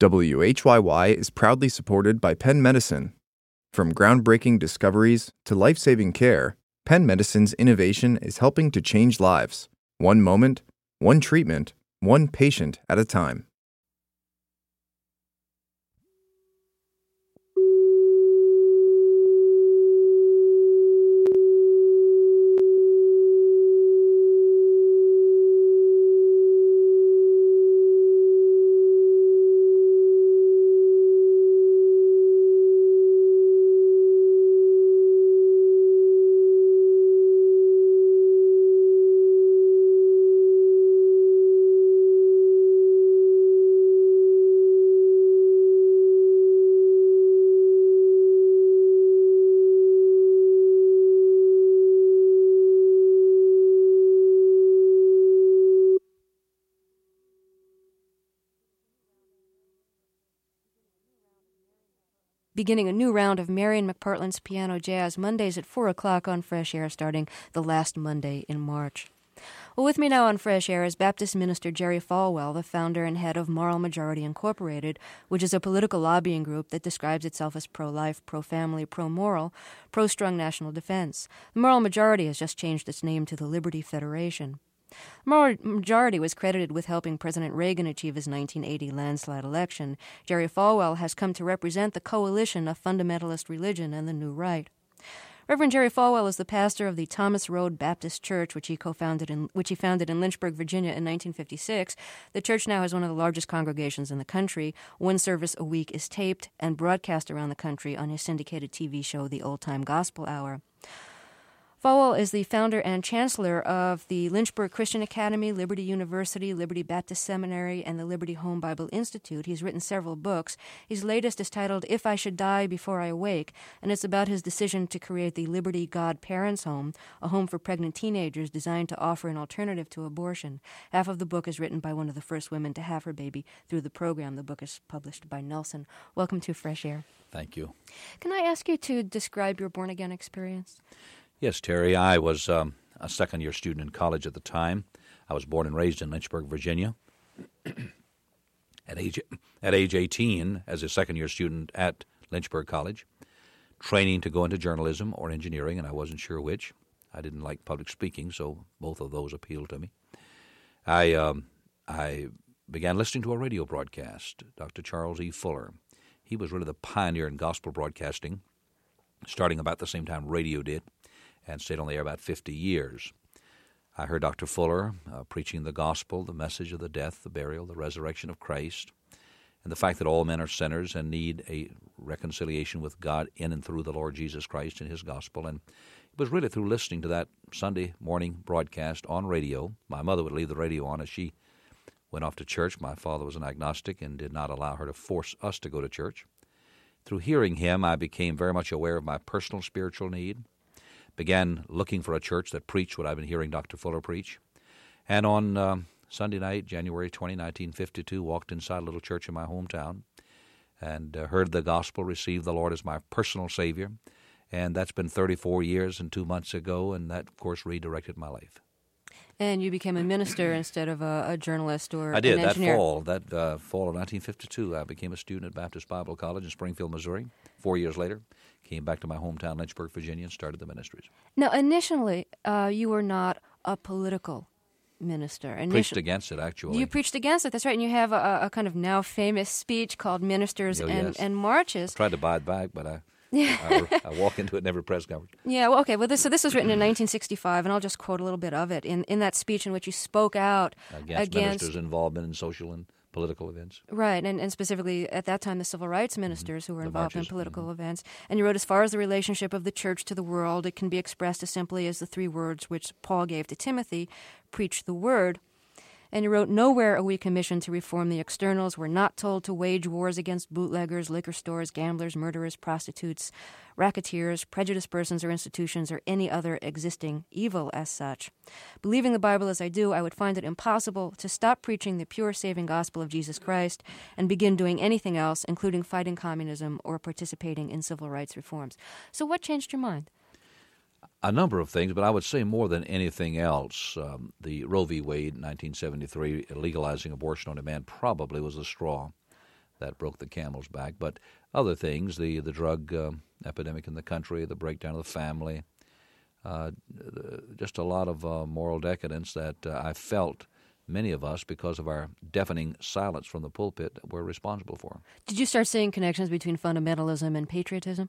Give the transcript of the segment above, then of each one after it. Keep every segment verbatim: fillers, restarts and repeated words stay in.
W H Y Y is proudly supported by Penn Medicine. From groundbreaking discoveries to life-saving care, Penn Medicine's innovation is helping to change lives, one moment, one treatment, one patient at a time. Beginning a new round of Marian McPartland's Piano Jazz, Mondays at four o'clock on Fresh Air, starting the last Monday in March. Well, with me now on Fresh Air is Baptist minister Jerry Falwell, the founder and head of Moral Majority Incorporated, which is a political lobbying group that describes itself as pro-life, pro-family, pro-moral, pro-strong national defense. The Moral Majority has just changed its name to the Liberty Federation. The Moral Majority was credited with helping President Reagan achieve his nineteen eighty landslide election. Jerry Falwell has come to represent the coalition of fundamentalist religion and the New Right. Reverend Jerry Falwell is the pastor of the Thomas Road Baptist Church, which he co-founded in which he founded in Lynchburg, Virginia, in nineteen fifty-six. The church now has one of the largest congregations in the country. One service a week is taped and broadcast around the country on his syndicated T V show, The Old Time Gospel Hour. Falwell is the founder and chancellor of the Lynchburg Christian Academy, Liberty University, Liberty Baptist Seminary, and the Liberty Home Bible Institute. He's written several books. His latest is titled If I Should Die Before I Awake, and it's about his decision to create the Liberty God Parents Home, a home for pregnant teenagers designed to offer an alternative to abortion. Half of the book is written by one of the first women to have her baby through the program. The book is published by Nelson. Welcome to Fresh Air. Thank you. Can I ask you to describe your born-again experience? Yes, Terry, I was um, a second-year student in college at the time. I was born and raised in Lynchburg, Virginia. at age at age eighteen, as a second-year student at Lynchburg College, training to go into journalism or engineering, and I wasn't sure which. I didn't like public speaking, so both of those appealed to me. I um, I began listening to a radio broadcast, Doctor Charles E. Fuller. He was really the pioneer in gospel broadcasting, starting about the same time radio did, and stayed on the air about fifty years. I heard Doctor Fuller uh, preaching the gospel, the message of the death, the burial, the resurrection of Christ, and the fact that all men are sinners and need a reconciliation with God in and through the Lord Jesus Christ and His gospel. And it was really through listening to that Sunday morning broadcast on radio. My mother would leave the radio on as she went off to church. My father was an agnostic and did not allow her to force us to go to church. Through hearing him, I became very much aware of my personal spiritual need, began looking for a church that preached what I've been hearing Doctor Fuller preach. And on um, Sunday night, January twentieth, nineteen fifty-two, walked inside a little church in my hometown and uh, heard the gospel, received the Lord as my personal Savior. And that's been thirty-four years and two months ago, and that, of course, redirected my life. And you became a minister instead of a, a journalist or I did. an That engineer. fall, that uh, fall of nineteen fifty-two, I became a student at Baptist Bible College in Springfield, Missouri. Four years later, came back to my hometown, Lynchburg, Virginia, and started the ministries. Now, initially, uh, you were not a political minister. Initially, Preached against it, actually. You preached against it, that's right. And you have a, a kind of now famous speech called Ministers Oh, and, yes. and Marches. Tried to buy it back, but I, I, I walk into it in every press conference. Yeah, well, okay. Well, this, so this was written in nineteen sixty-five, and I'll just quote a little bit of it. In in that speech in which you spoke out Against, against ministers' involvement in social and political events. Right, and, and specifically at that time the civil rights ministers Mm-hmm. who were The involved marches. in political Mm-hmm. events. And you wrote, as far as the relationship of the church to the world, it can be expressed as simply as the three words which Paul gave to Timothy, preach the word. And you wrote, nowhere are we commissioned to reform the externals. We're not told to wage wars against bootleggers, liquor stores, gamblers, murderers, prostitutes, racketeers, prejudiced persons or institutions, or any other existing evil as such. Believing the Bible as I do, I would find it impossible to stop preaching the pure saving gospel of Jesus Christ and begin doing anything else, including fighting communism or participating in civil rights reforms. So what changed your mind? A number of things, but I would say more than anything else, um, the Roe v. Wade, nineteen seventy-three, legalizing abortion on demand probably was the straw that broke the camel's back. But other things, the, the drug uh, epidemic in the country, the breakdown of the family, uh, just a lot of uh, moral decadence that uh, I felt many of us, because of our deafening silence from the pulpit, were responsible for. Did you start seeing connections between fundamentalism and patriotism?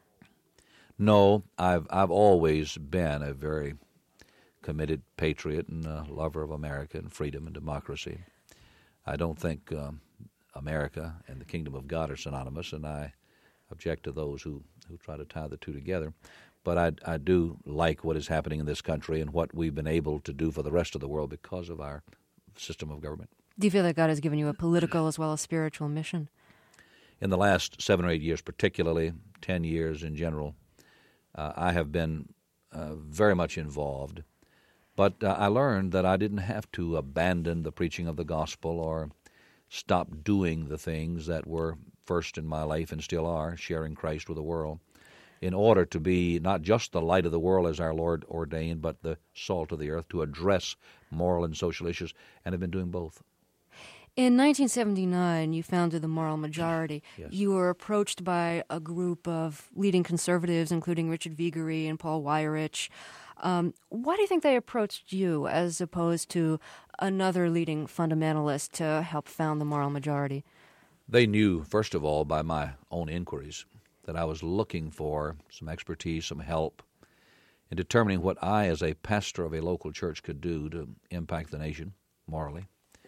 No, I've I've always been a very committed patriot and a lover of America and freedom and democracy. I don't think um, America and the kingdom of God are synonymous, and I object to those who, who try to tie the two together. But I, I do like what is happening in this country and what we've been able to do for the rest of the world because of our system of government. Do you feel that God has given you a political as well as spiritual mission? In the last seven or eight years, particularly ten years in general, uh, I have been uh, very much involved. But uh, I learned that I didn't have to abandon the preaching of the gospel or stop doing the things that were first in my life and still are, sharing Christ with the world, in order to be not just the light of the world as our Lord ordained, but the salt of the earth, to address moral and social issues, and have been doing both. In nineteen seventy-nine, you founded the Moral Majority. Yes. You were approached by a group of leading conservatives, including Richard Viguerie and Paul Weyrich. Um, why do you think they approached you as opposed to another leading fundamentalist to help found the Moral Majority? They knew, first of all, by my own inquiries, that I was looking for some expertise, some help in determining what I, as a pastor of a local church, could do to impact the nation morally.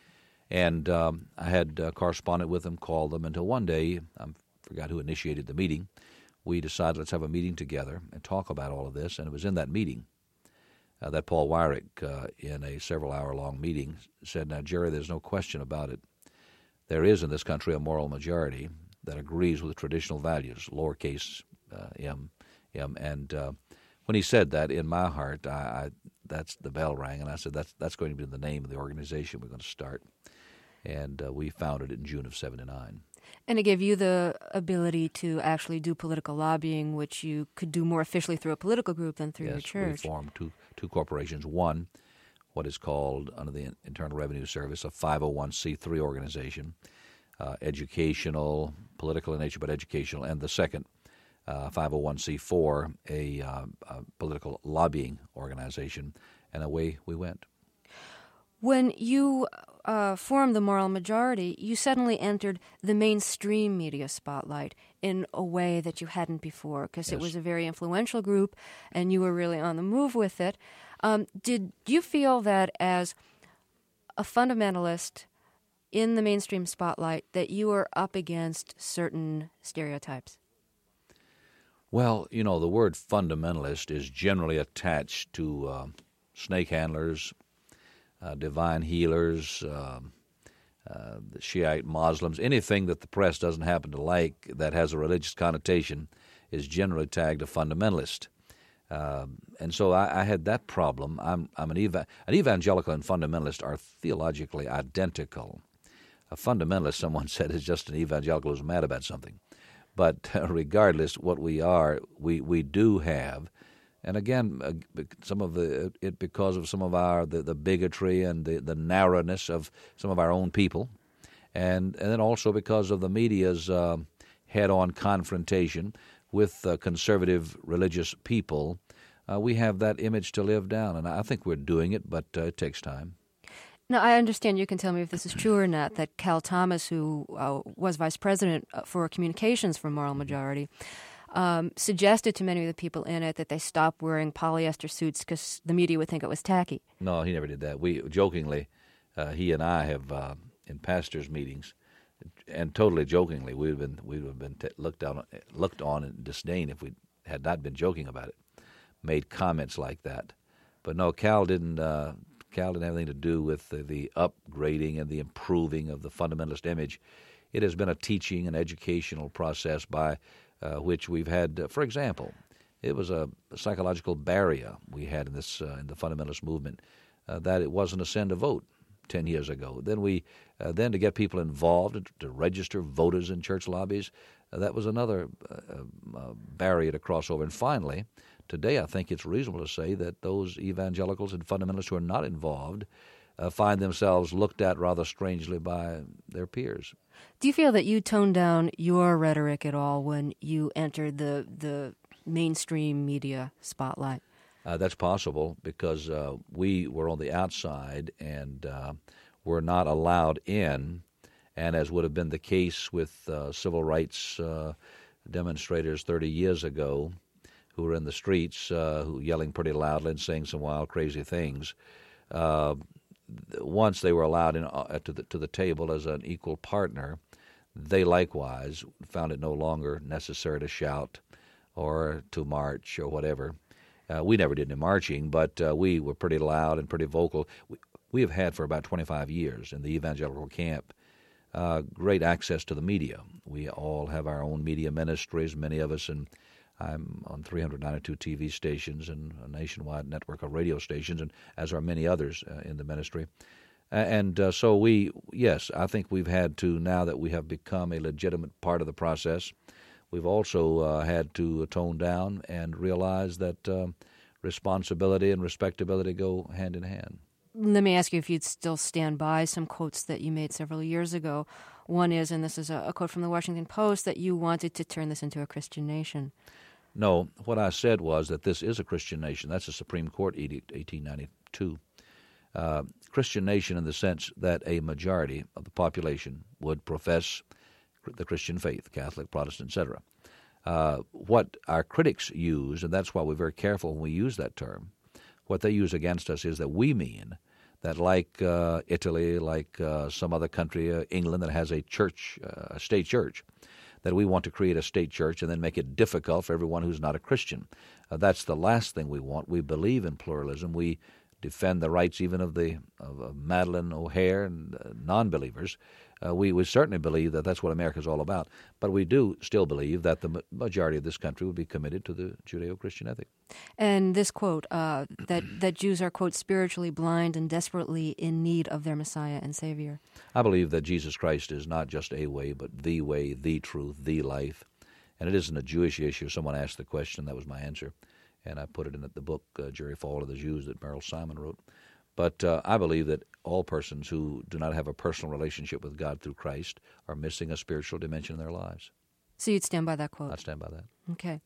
And um, I had uh, corresponded with them, called them, until one day, I forgot who initiated the meeting, we decided let's have a meeting together and talk about all of this. And it was in that meeting uh, that Paul Weyrich, uh, in a several-hour-long meeting, said, "Now, Jerry, there's no question about it. There is in this country a moral majority that agrees with traditional values," lowercase uh, m, m. And uh, when he said that, in my heart, I, I that's the bell rang, and I said, that's that's going to be the name of the organization we're going to start. And uh, we founded it in June of seventy-nine. And it gave you the ability to actually do political lobbying, which you could do more officially through a political group than through yes, your church. We formed two, two corporations. One, what is called, under the Internal Revenue Service, a five oh one c three organization, uh, educational, political in nature, but educational. And the second, uh, five oh one c four, a, uh, a political lobbying organization. And away we went. When you uh, formed the Moral Majority, you suddenly entered the mainstream media spotlight in a way that you hadn't before, because Yes. it was a very influential group, and you were really on the move with it. Um, did you feel that as a fundamentalist in the mainstream spotlight that you were up against certain stereotypes? Well, you know, the word fundamentalist is generally attached to uh, snake handlers, Uh, divine healers, um, uh, the Shiite Muslims, anything that the press doesn't happen to like that has a religious connotation is generally tagged a fundamentalist. Um, and so I, I had that problem. I'm, I'm an, eva- an evangelical and fundamentalist are theologically identical. A fundamentalist, someone said, is just an evangelical who's mad about something. But uh, regardless what we are, we, we do have. And again, uh, some of the it because of some of our the, the bigotry and the, the narrowness of some of our own people, and and then also because of the media's uh, head-on confrontation with uh, conservative religious people, uh, we have that image to live down, and I think we're doing it, but uh, it takes time. Now, I understand, you can tell me if this is true or not, that Cal Thomas, who uh, was vice president for communications for Moral Majority, Um, suggested to many of the people in it that they stop wearing polyester suits because the media would think it was tacky. No, he never did that. We jokingly, uh, he and I have uh, in pastors' meetings, and totally jokingly, we'd have been we'd have been t- looked down, looked on in disdain if we had not been joking about it. Made comments like that, but no, Cal didn't. Uh, Cal didn't have anything to do with the, the upgrading and the improving of the fundamentalist image. It has been a teaching and educational process by. Uh, which we've had, uh, for example, it was a psychological barrier we had in this uh, in the fundamentalist movement uh, that it wasn't a sin to vote ten years ago. Then we, uh, then to get people involved to register voters in church lobbies, uh, that was another uh, uh, barrier to cross over. And finally, today I think it's reasonable to say that those evangelicals and fundamentalists who are not involved uh, find themselves looked at rather strangely by their peers. Do you feel that you toned down your rhetoric at all when you entered the the mainstream media spotlight? Uh, that's possible because uh, we were on the outside and uh, were not allowed in, and as would have been the case with uh, civil rights uh, demonstrators thirty years ago who were in the streets uh, who yelling pretty loudly and saying some wild, crazy things, uh, once they were allowed in uh, to the to the table as an equal partner, they likewise found it no longer necessary to shout or to march or whatever. Uh, we never did any marching, but uh, we were pretty loud and pretty vocal. We, we have had for about twenty-five years in the evangelical camp uh, great access to the media. We all have our own media ministries, many of us, and I'm on three hundred ninety-two T V stations and a nationwide network of radio stations, and as are many others uh, in the ministry. And uh, so we, yes, I think we've had to, now that we have become a legitimate part of the process, we've also uh, had to tone down and realize that uh, responsibility and respectability go hand in hand. Let me ask you if you'd still stand by some quotes that you made several years ago. One is, and this is a, a quote from the Washington Post, that you wanted to turn this into a Christian nation. No, what I said was that this is a Christian nation. That's a Supreme Court edict, eighteen ninety-two. Uh, Christian nation in the sense that a majority of the population would profess the Christian faith, Catholic, Protestant, et cetera. Uh, what our critics use, and that's why we're very careful when we use that term, what they use against us is that we mean that like uh, Italy, like uh, some other country, uh, England, that has a church, uh, a state church, that we want to create a state church and then make it difficult for everyone who's not a Christian. Uh, that's the last thing we want. We believe in pluralism. We defend the rights even of the of, of Madeleine O'Hair and uh, non-believers. Uh, we, we certainly believe that that's what America is all about. But we do still believe that the majority of this country would be committed to the Judeo-Christian ethic. And this quote, uh, that, that Jews are, quote, spiritually blind and desperately in need of their Messiah and Savior. I believe that Jesus Christ is not just a way, but the way, the truth, the life. And it isn't a Jewish issue. Someone asked the question, that was my answer. And I put it in the book, uh, Jerry Falwell of the Jews, that Merrill Simon wrote. But uh, I believe that all persons who do not have a personal relationship with God through Christ are missing a spiritual dimension in their lives. So you'd stand by that quote? I'd stand by that. Okay.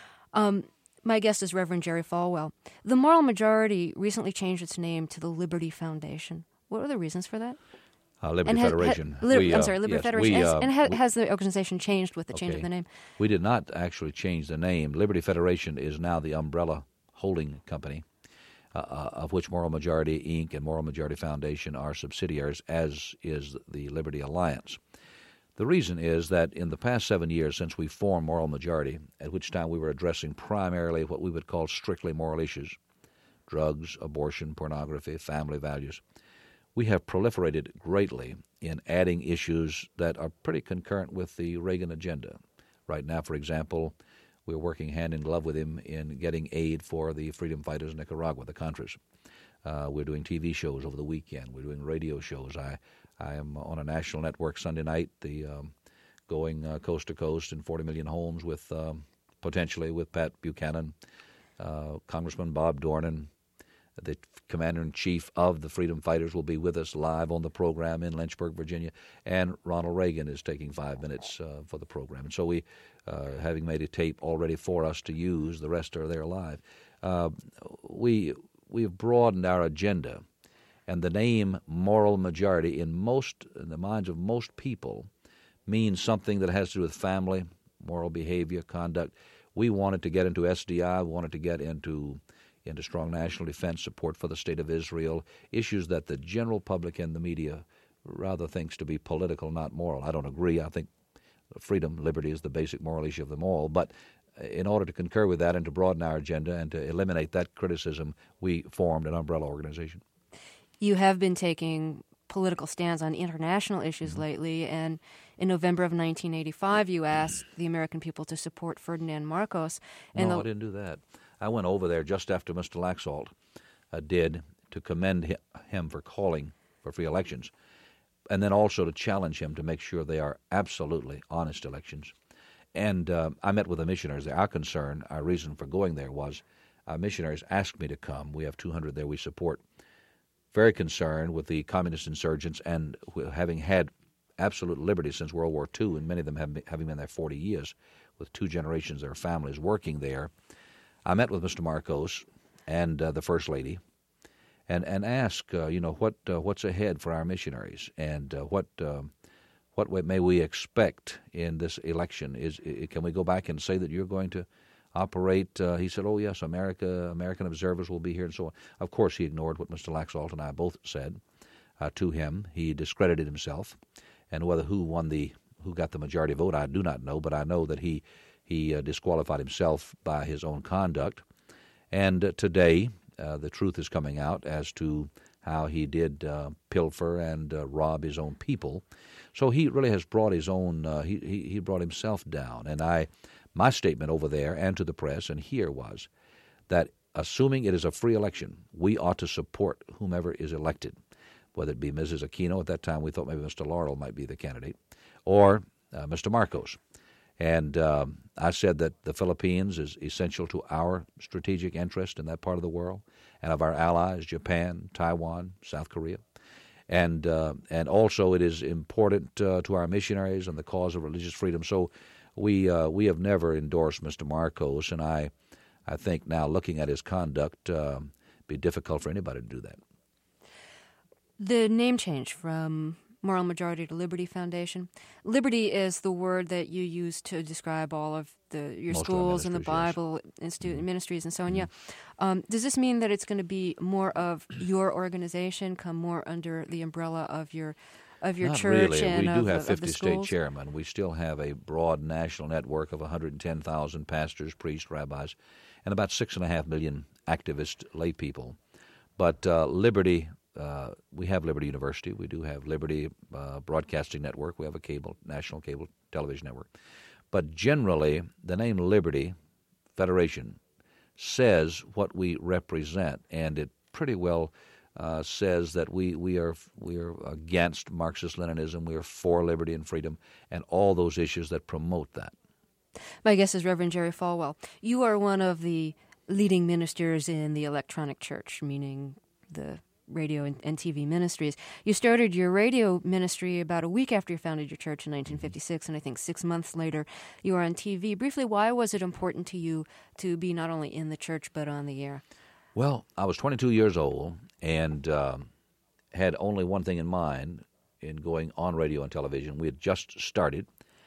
Um, my guest is Reverend Jerry Falwell. The Moral Majority recently changed its name to the Liberty Foundation. What are the reasons for that? Uh, Liberty and Federation. Ha, ha, Lib- we, uh, I'm sorry, Liberty yes, Federation. We, has, uh, and ha, we, has the organization changed with the okay. change of the name? We did not actually change the name. Liberty Federation is now the umbrella holding company, uh, of which Moral Majority, Incorporated and Moral Majority Foundation are subsidiaries, as is the Liberty Alliance. The reason is that in the past seven years since we formed Moral Majority, at which time we were addressing primarily what we would call strictly moral issues, drugs, abortion, pornography, family values, we have proliferated greatly in adding issues that are pretty concurrent with the Reagan agenda. Right now, for example, we're working hand in glove with him in getting aid for the freedom fighters in Nicaragua, the Contras. Uh, we're doing T V shows over the weekend. We're doing radio shows. I, I am on a national network Sunday night, the um, going uh, coast to coast in forty million homes with um, potentially with Pat Buchanan, uh, Congressman Bob Dornan. The commander-in-chief of the freedom fighters will be with us live on the program in Lynchburg, Virginia, and Ronald Reagan is taking five minutes uh, for the program. And so we, uh, having made a tape already for us to use, the rest are there live. Uh, we we have broadened our agenda, and the name Moral Majority in most in the minds of most people means something that has to do with family, moral behavior, conduct. We wanted to get into S D I, we wanted to get into into strong national defense, support for the state of Israel, issues that the general public and the media rather thinks to be political, not moral. I don't agree. I think freedom, liberty is the basic moral issue of them all. But in order to concur with that and to broaden our agenda and to eliminate that criticism, we formed an umbrella organization. You have been taking political stands on international issues mm-hmm. lately, and in November of nineteen eighty-five, you asked the American people to support Ferdinand Marcos. And no, the, I didn't do that. I went over there just after Mister Laxalt uh, did to commend him for calling for free elections, and then also to challenge him to make sure they are absolutely honest elections. And uh, I met with the missionaries there. Our concern, our reason for going there was our missionaries asked me to come. We have two hundred there we support. Very concerned with the communist insurgents and having had absolute liberty since World War Two, and many of them have been, having been there forty years, with two generations of their families working there. I met with Mister Marcos and uh, the First Lady, and and asked, uh, you know, what uh, what's ahead for our missionaries, and uh, what uh, what may we expect in this election? Is can we go back and say that you're going to operate? Uh, he said, "Oh yes, America, American observers will be here," and so on. Of course, he ignored what Mister Laxalt and I both said uh, to him. He discredited himself, and whether who won the who got the majority vote, I do not know, but I know that he he uh, disqualified himself by his own conduct. And uh, today, uh, the truth is coming out as to how he did uh, pilfer and uh, rob his own people. So he really has brought his own. Uh, he, he he brought himself down. And I, my statement over there and to the press and here was that assuming it is a free election, we ought to support whomever is elected, whether it be Missus Aquino. At that time, we thought maybe Mister Laurel might be the candidate, or uh, Mister Marcos. And um, I said that the Philippines is essential to our strategic interest in that part of the world, and of our allies, Japan, Taiwan, South Korea. And uh, and also it is important uh, to our missionaries and the cause of religious freedom. So we uh, we have never endorsed Mister Marcos, and I I think now looking at his conduct, uh, be difficult for anybody to do that. The name change from Moral Majority to Liberty Foundation. Liberty is the word that you use to describe all of the your Most schools and the yes. Bible Institute Mm-hmm. ministries and so on. Mm-hmm. Yeah. Um, does this mean that it's going to be more of your organization, come more under the umbrella of your of your Not church really. and We of, do have of the fifty state schools? chairmen. We still have a broad national network of one hundred ten thousand pastors, priests, rabbis, and about six and a half million activist lay people. But uh, Liberty. Uh, we have Liberty University. We do have Liberty uh, Broadcasting Network. We have a cable, national cable television network. But generally, the name Liberty Federation says what we represent, and it pretty well uh, says that we, we are we are against Marxist-Leninism. We are for liberty and freedom, and all those issues that promote that. My guest is Reverend Jerry Falwell. You are one of the leading ministers in the electronic church, meaning the radio and, and T V ministries. You started your radio ministry about a week after you founded your church in nineteen fifty-six, and I think six months later you were on T V. Briefly, why was it important to you to be not only in the church but on the air? Well, I was twenty-two years old and um, had only one thing in mind in going on radio and television. We had just started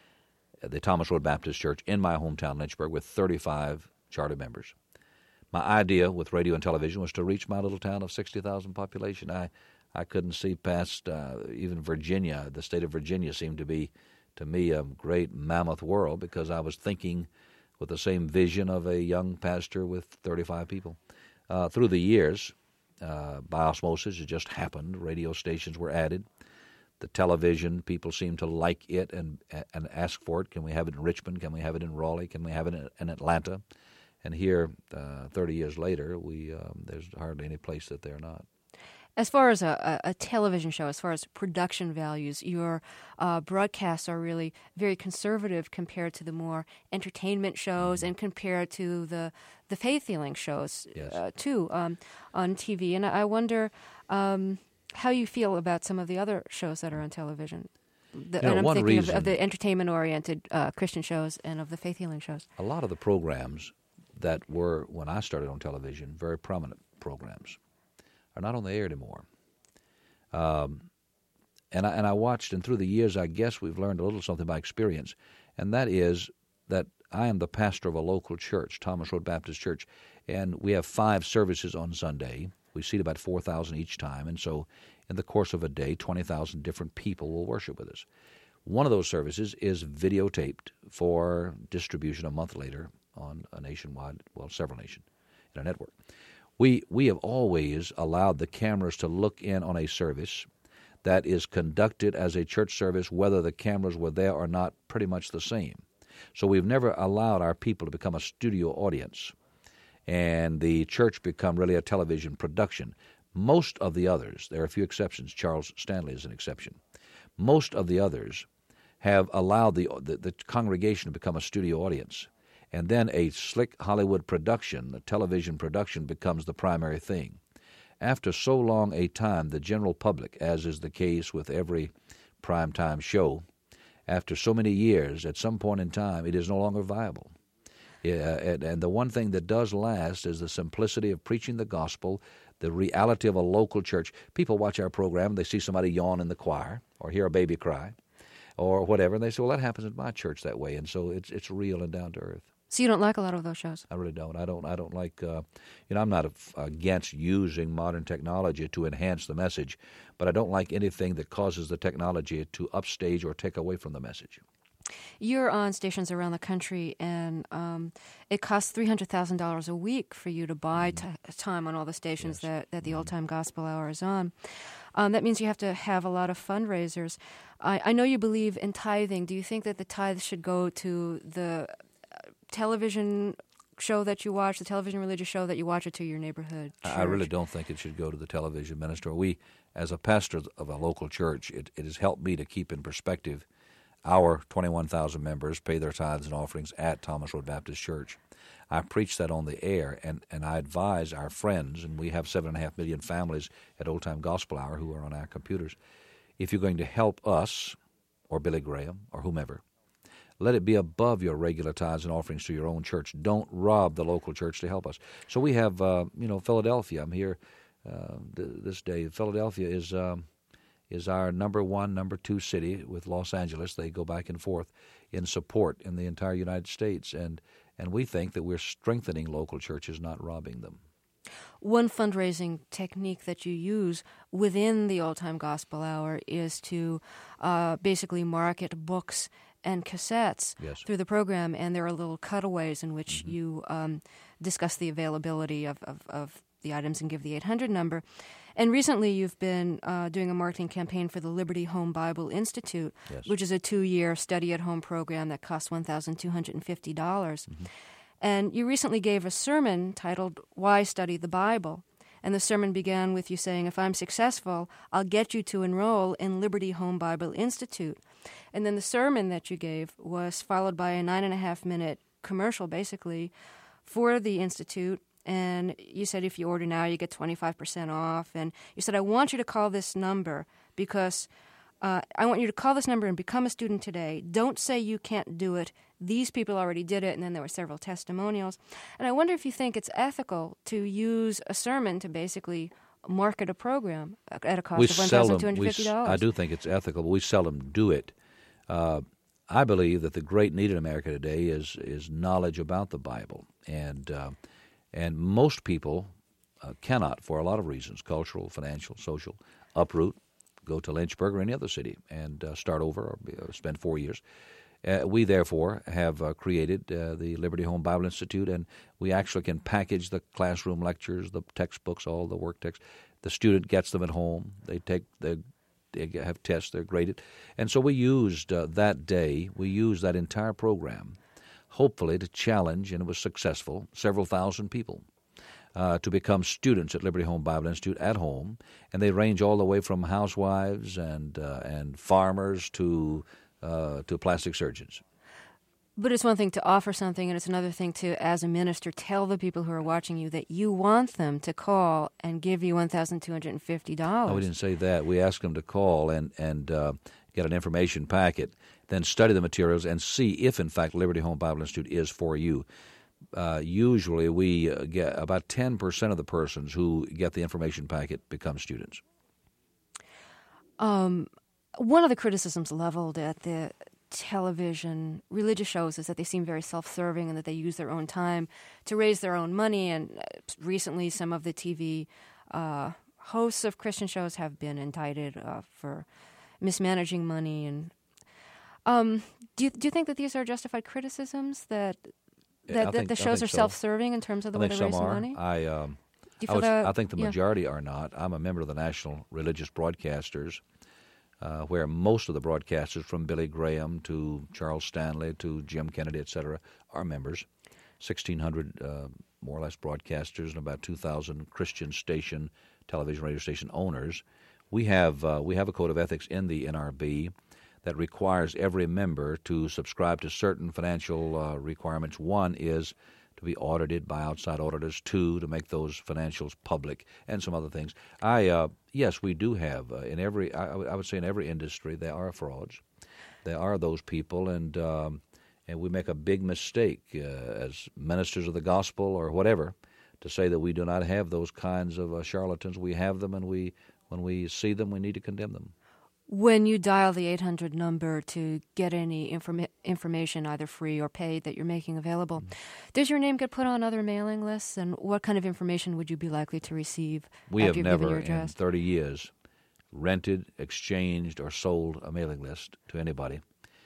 at the Thomas Road Baptist Church in my hometown, Lynchburg, with thirty-five charter members. My idea with radio and television was to reach my little town of sixty thousand population. I, I couldn't see past uh, even Virginia. The state of Virginia seemed to be, to me, a great mammoth world because I was thinking with the same vision of a young pastor with thirty-five people. Uh, through the years, uh, by osmosis, it just happened. Radio stations were added. The television, people seemed to like it and and ask for it. Can we have it in Richmond? Can we have it in Raleigh? Can we have it in, in Atlanta? And here, uh, thirty years later, we um, there's hardly any place that they're not. As far as a, a television show, as far as production values, your uh, broadcasts are really very conservative compared to the more entertainment shows and compared to the the faith-healing shows, Yes. uh, too, um, on T V. And I wonder um, how you feel about some of the other shows that are on television. The, You know, and I'm one thinking of, reason- of the entertainment-oriented uh, Christian shows and of the faith-healing shows. A lot of the programs that were, when I started on television, very prominent programs, are not on the air anymore. Um, and I, and I watched, and through the years, I guess we've learned a little something by experience, and that is that I am the pastor of a local church, Thomas Road Baptist Church, and we have five services on Sunday. We seat about four thousand each time, and so in the course of a day, twenty thousand different people will worship with us. One of those services is videotaped for distribution a month later on a nationwide, well, several nation, in a network. We we have always allowed the cameras to look in on a service that is conducted as a church service, whether the cameras were there or not, pretty much the same. So we've never allowed our people to become a studio audience and the church become really a television production. Most of the others, there are a few exceptions, Charles Stanley is an exception, most of the others have allowed the the, the congregation to become a studio audience. And then a slick Hollywood production, a television production, becomes the primary thing. After so long a time, the general public, as is the case with every primetime show, after so many years, at some point in time, it is no longer viable. Yeah, and, and the one thing that does last is the simplicity of preaching the gospel, the reality of a local church. People watch our program, they see somebody yawn in the choir or hear a baby cry or whatever, and they say, well, that happens at my church that way. And so it's it's real and down to earth. So you don't like a lot of those shows? I really don't. I don't I don't like, uh, you know, I'm not against using modern technology to enhance the message, but I don't like anything that causes the technology to upstage or take away from the message. You're on stations around the country, and um, it costs three hundred thousand dollars a week for you to buy t- time on all the stations Yes. that, that the Old Time Gospel Hour is on. Um, that means you have to have a lot of fundraisers. I, I know you believe in tithing. Do you think that the tithe should go to the television show that you watch, the television religious show that you watch, or to your neighborhood church? I really don't think it should go to the television minister. We, as a pastor of a local church, it, it has helped me to keep in perspective. Our twenty-one thousand members pay their tithes and offerings at Thomas Road Baptist Church. I preach that on the air, and, and I advise our friends, and we have seven and a half million families at Old Time Gospel Hour who are on our computers. If you're going to help us, or Billy Graham, or whomever, let it be above your regular tithes and offerings to your own church. Don't rob the local church to help us. So we have, uh, you know, Philadelphia. I'm here uh, th- this day. Philadelphia is... Um, is our number one, number two city with Los Angeles. They go back and forth in support in the entire United States, and, and we think that we're strengthening local churches, not robbing them. One fundraising technique that you use within the Old Time Gospel Hour is to uh, basically market books and cassettes Yes. through the program, and there are little cutaways in which Mm-hmm. you um, discuss the availability of, of, of the items and give the eight hundred number. And recently you've been uh, doing a marketing campaign for the Liberty Home Bible Institute, Yes. which is a two-year study-at-home program that costs one thousand two hundred fifty dollars. Mm-hmm. And you recently gave a sermon titled, Why Study the Bible? And the sermon began with you saying, if I'm successful, I'll get you to enroll in Liberty Home Bible Institute. And then the sermon that you gave was followed by a nine-and-a-half-minute commercial, basically, for the Institute. And you said if you order now, you get twenty-five percent off. And you said, I want you to call this number because uh, I want you to call this number and become a student today. Don't say you can't do it. These people already did it. And then there were several testimonials. And I wonder if you think it's ethical to use a sermon to basically market a program at a cost We of one thousand two seldom, hundred we, fifty s- dollars. I do think it's ethical, but we seldom do it. Uh, I believe that the great need in America today is is knowledge about the Bible. And uh, and most people uh, cannot, for a lot of reasons, cultural, financial, social, uproot, go to Lynchburg or any other city and uh, start over or uh, spend four years. Uh, we, therefore, have uh, created uh, the Liberty Home Bible Institute, and we actually can package the classroom lectures, the textbooks, all the work texts. The student gets them at home. They take the They have tests, they're graded. And so we used uh, that day, we used that entire program, hopefully to challenge, and it was successful, several thousand people uh, to become students at Liberty Home Bible Institute at home. And they range all the way from housewives and uh, and farmers to uh, to plastic surgeons. But it's one thing to offer something, and it's another thing to, as a minister, tell the people who are watching you that you want them to call and give you one thousand two hundred fifty dollars. Oh, we didn't say that. We asked them to call and, and uh, get an information packet, then study the materials and see if, in fact, Liberty Home Bible Institute is for you. Uh, usually we uh, get about ten percent of the persons who get the information packet become students. Um, one of the criticisms leveled at the television religious shows is that they seem very self-serving and that they use their own time to raise their own money. And recently some of the T V uh, hosts of Christian shows have been indicted uh, for mismanaging money. And um, do you, do you think that these are justified criticisms, that I that, that think- the I shows think are so. self-serving in terms of the I way think they some raise the are. money? I, um, Do you I, feel would- that- I think the yeah. majority are not. I'm a member of the National Religious Broadcasters, uh, where most of the broadcasters, from Billy Graham to Charles Stanley to Jim Kennedy, et cetera, are members. sixteen hundred uh, more or less broadcasters and about two thousand Christian station, television, radio station owners. We have uh, we have a code of ethics in the N R B that requires every member to subscribe to certain financial uh, requirements. One is to to be audited by outside auditors, two, to make those financials public, and some other things. I uh, yes, we do have uh, in every. I, I would say in every industry there are frauds. There are those people, and um, and we make a big mistake uh, as ministers of the gospel or whatever to say that we do not have those kinds of uh, charlatans. We have them, and we when we see them, we need to condemn them. When you dial the eight hundred number to get any informa- information, either free or paid, that you're making available, mm-hmm. does your name get put on other mailing lists? And what kind of information would you be likely to receive we after have you've never, given your address? in thirty years, rented, exchanged, or sold a mailing list to anybody.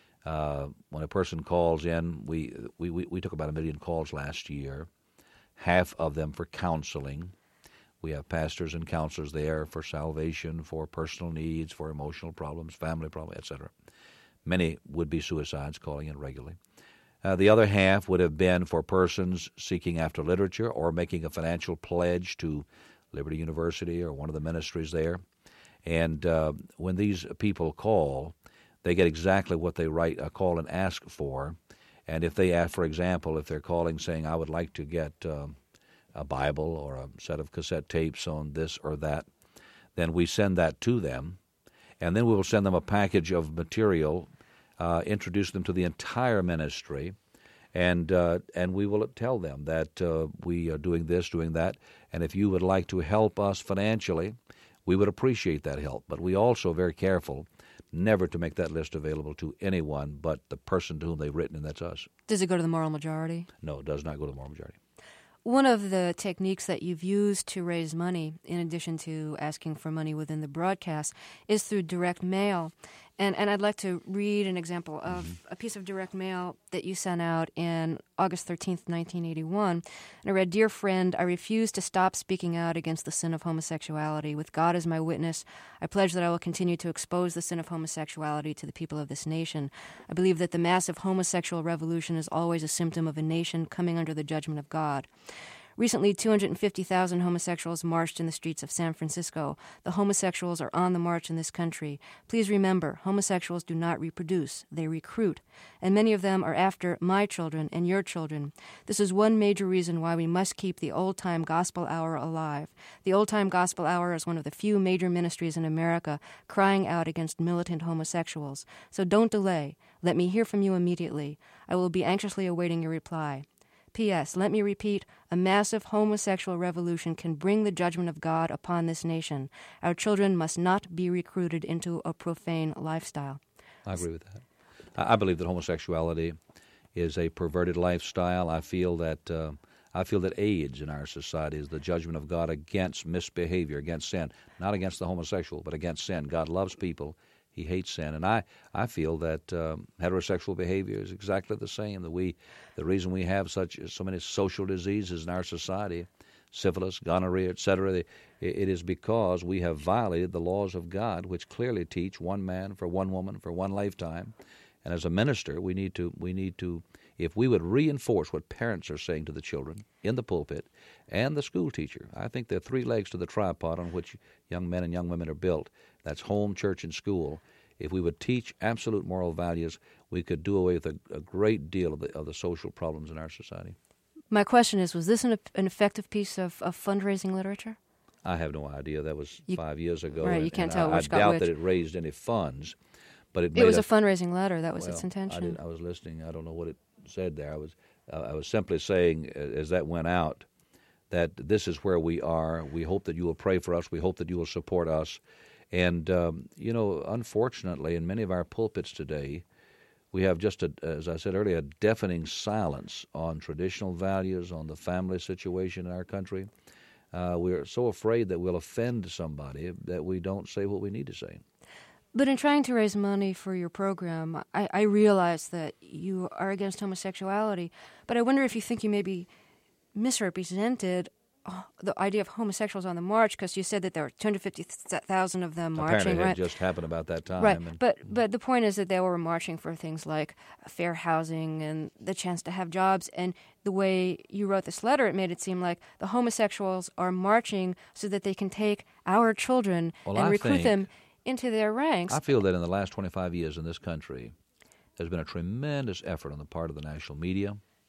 Uh, when a person calls in, we, we, we, we took about a million calls last year, half of them for counseling. We have pastors and counselors there for salvation, for personal needs, for emotional problems, family problems, et cetera. Many would-be suicides calling in regularly. Uh, the other half would have been for persons seeking after literature or making a financial pledge to Liberty University or one of the ministries there. And uh, when these people call, they get exactly what they write, uh, call and ask for. And if they ask, for example, if they're calling saying, I would like to get uh, a Bible or a set of cassette tapes on this or that, then we send that to them. And then we will send them a package of material, uh, introduce them to the entire ministry, and uh, and we will tell them that uh, we are doing this, doing that, and if you would like to help us financially, we would appreciate that help. But we also are very careful never to make that list available to anyone but the person to whom they've written, and that's us. Does it go to the moral majority? No, it does not go to the moral majority. One of the techniques that you've used to raise money, in addition to asking for money within the broadcast, is through direct mail. And and I'd like to read an example of mm-hmm. a piece of direct mail that you sent out in August thirteenth, nineteen eighty-one. And I read, Dear friend, I refuse to stop speaking out against the sin of homosexuality. With God as my witness, I pledge that I will continue to expose the sin of homosexuality to the people of this nation. I believe that the massive homosexual revolution is always a symptom of a nation coming under the judgment of God. Recently, two hundred fifty thousand homosexuals marched in the streets of San Francisco. The homosexuals are on the march in this country. Please remember, homosexuals do not reproduce, they recruit. And many of them are after my children and your children. This is one major reason why we must keep the old-time gospel hour alive. The old-time gospel hour is one of the few major ministries in America crying out against militant homosexuals. So don't delay. Let me hear from you immediately. I will be anxiously awaiting your reply. P S. Let me repeat, a massive homosexual revolution can bring the judgment of God upon this nation. Our children must not be recruited into a profane lifestyle. I agree with that. I believe that homosexuality is a perverted lifestyle. I feel that uh, I feel that AIDS in our society is the judgment of God against misbehavior, against sin, not against the homosexual, but against sin. God loves people. He hates sin, and I, I feel that um, heterosexual behavior is exactly the same. That we, the reason we have such so many social diseases in our society, syphilis, gonorrhea, et cetera, it, it is because we have violated the laws of God, which clearly teach one man for one woman for one lifetime. And as a minister, we need to we need to if we would reinforce what parents are saying to the children in the pulpit and the school teacher. I think there are three legs to the tripod on which young men and young women are built. That's home, church, and school. If we would teach absolute moral values, we could do away with a, a great deal of the, of the social problems in our society. My question is, was this an, an effective piece of, of fundraising literature? I have no idea. That was you, five years ago. Right, and, you can't and tell I, which I got doubt which. that it raised any funds, but it It made was a, a fundraising letter. That was well, its intention. I, didn't, I was listening. I don't know what it said there. I was uh, I was simply saying, uh, as that went out, that this is where we are. We hope that you will pray for us. We hope that you will support us. And, um, you know, unfortunately, in many of our pulpits today, we have just, a, as I said earlier, a deafening silence on traditional values, on the family situation in our country. Uh, we're so afraid that we'll offend somebody that we don't say what we need to say. But in trying to raise money for your program, I, I realize that you are against homosexuality, but I wonder if you think you may be misrepresented the idea of homosexuals on the march, because you said that there were two hundred fifty thousand of them marching. Apparently, it right? just happened about that time. Right, and, but but the point is that they were marching for things like fair housing and the chance to have jobs. And the way you wrote this letter, it made it seem like the homosexuals are marching so that they can take our children well, and I recruit think, them into their ranks. I feel that in the last twenty-five years in this country, there's been a tremendous effort on the part of the national media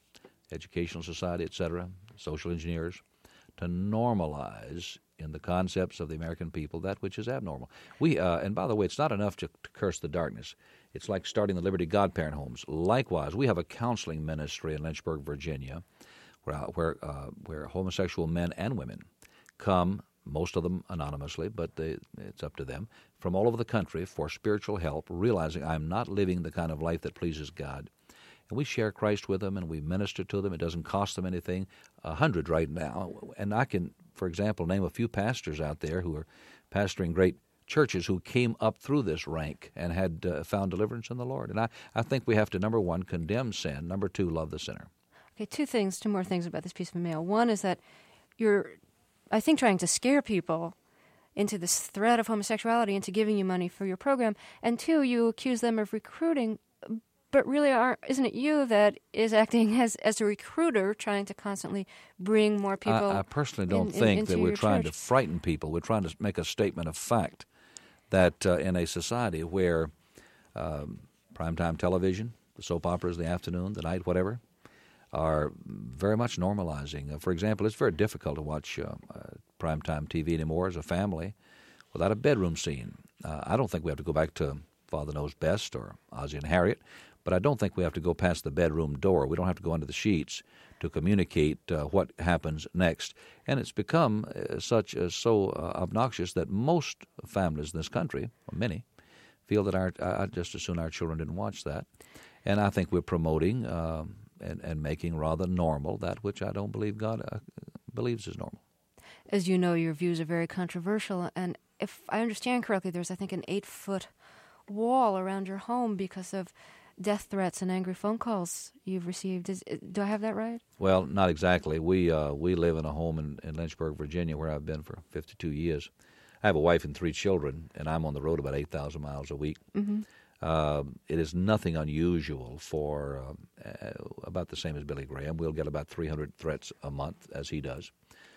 Educational Society, et cetera, social engineers, to normalize in the concepts of the American people that which is abnormal. We uh, and by the way, it's not enough to, to curse the darkness. It's like starting the Liberty Godparent homes. Likewise, we have a counseling ministry in Lynchburg, Virginia, where where uh, where homosexual men and women come, most of them anonymously, but they, it's up to them, from all over the country for spiritual help, realizing I'm not living the kind of life that pleases God. And we share Christ with them, and we minister to them. It doesn't cost them anything. A hundred right now. And I can, for example, name a few pastors out there who are pastoring great churches who came up through this rank and had uh, found deliverance in the Lord. And I, I think we have to, number one, condemn sin. Number two, love the sinner. Okay, two things, two more things about this piece of mail. One is that you're, I think, trying to scare people into this threat of homosexuality, into giving you money for your program. And two, you accuse them of recruiting, but really aren't, isn't it you that is acting as, as a recruiter, trying to constantly bring more people I, I personally don't in, think in, that we're trying church. to frighten people. We're trying to make a statement of fact that uh, in a society where um, primetime television, the soap operas, the afternoon, the night, whatever, are very much normalizing. Uh, for example, it's very difficult to watch uh, uh, primetime T V anymore as a family without a bedroom scene. Uh, I don't think we have to go back to Father Knows Best or Ozzie and Harriet, but I don't think we have to go past the bedroom door. We don't have to go under the sheets to communicate uh, what happens next. And it's become uh, such uh, so uh, obnoxious that most families in this country, or many, feel that our uh, just as soon our children didn't watch that. And I think we're promoting um, and, and making rather normal that which I don't believe God uh, believes is normal. As you know, your views are very controversial, and if I understand correctly, there's, I think, an eight-foot wall around your home because of death threats and angry phone calls you've received. Is, do I have that right? Well, not exactly. We uh, we live in a home in, in Lynchburg, Virginia, where I've been for fifty-two years. I have a wife and three children, and I'm on the road about eight thousand miles a week. Mm-hmm. Uh, it is nothing unusual for uh, uh, about the same as Billy Graham. We'll get about three hundred threats a month, as he does.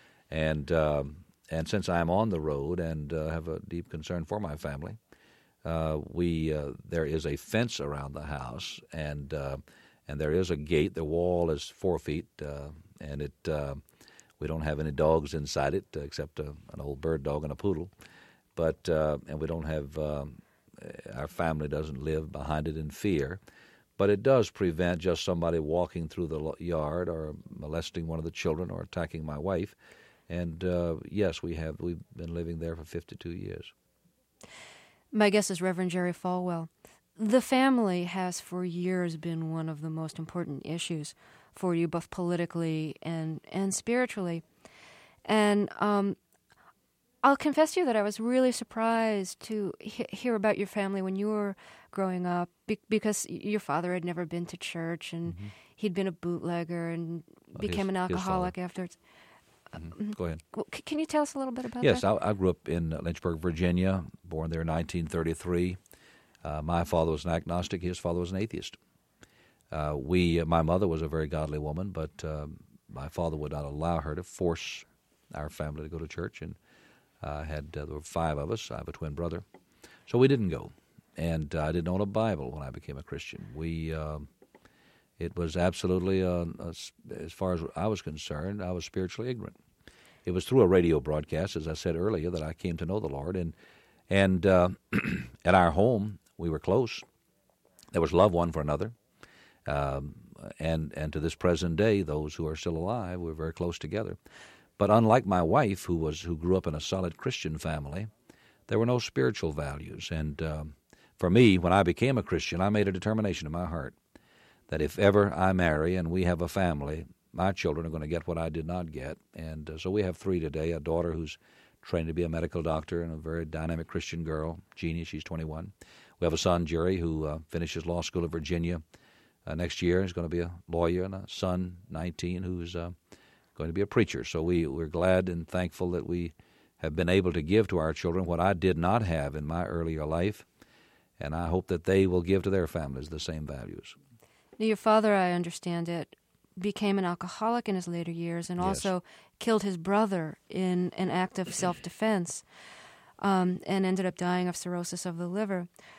And um, and since I'm on the road and uh, have a deep concern for my family, uh, we uh, there is a fence around the house, and uh, and there is a gate. The wall is four feet, uh, and it uh, we don't have any dogs inside it uh, except a, an old bird dog and a poodle. But uh, and we don't have um, our family doesn't live behind it in fear. But it does prevent just somebody walking through the yard or molesting one of the children or attacking my wife. And uh, yes, we have. We've been living there for fifty-two years. My guest is Reverend Jerry Falwell. The family has for years been one of the most important issues for you, both politically and, and spiritually. And um, I'll confess to you that I was really surprised to he- hear about your family when you were growing up, be- because your father had never been to church, and mm-hmm. he'd been a bootlegger and well, became his, an alcoholic afterwards. Mm-hmm. Go ahead. Can you tell us a little bit about yes, that? Yes, I, I grew up in Lynchburg, Virginia, born there in nineteen thirty-three. Uh, my father was an agnostic. His father was an atheist. Uh, we, my mother was a very godly woman, but uh, my father would not allow her to force our family to go to church. And uh, had uh, there were five of us. I have a twin brother, so we didn't go. And uh, I didn't own a Bible when I became a Christian. We. Uh, It was absolutely, uh, as far as I was concerned, I was spiritually ignorant. It was through a radio broadcast, as I said earlier, that I came to know the Lord. And and uh, at our home, we were close. There was love one for another. Um, and, and to this present day, those who are still alive, we're very close together. But unlike my wife, who was who grew up in a solid Christian family, there were no spiritual values. And um, for me, when I became a Christian, I made a determination in my heart that if ever I marry and we have a family, my children are going to get what I did not get. And uh, so we have three today, a daughter who's trained to be a medical doctor and a very dynamic Christian girl, Jeannie, she's twenty-one. We have a son, Jerry, who uh, finishes law school at Virginia uh, next year. He's going to be a lawyer, and a son, nineteen, who's uh, going to be a preacher. So we, we're glad and thankful that we have been able to give to our children what I did not have in my earlier life, and I hope that they will give to their families the same values. Your father, I understand it, became an alcoholic in his later years and yes. also killed his brother in an act of self-defense um, and ended up dying of cirrhosis of the liver.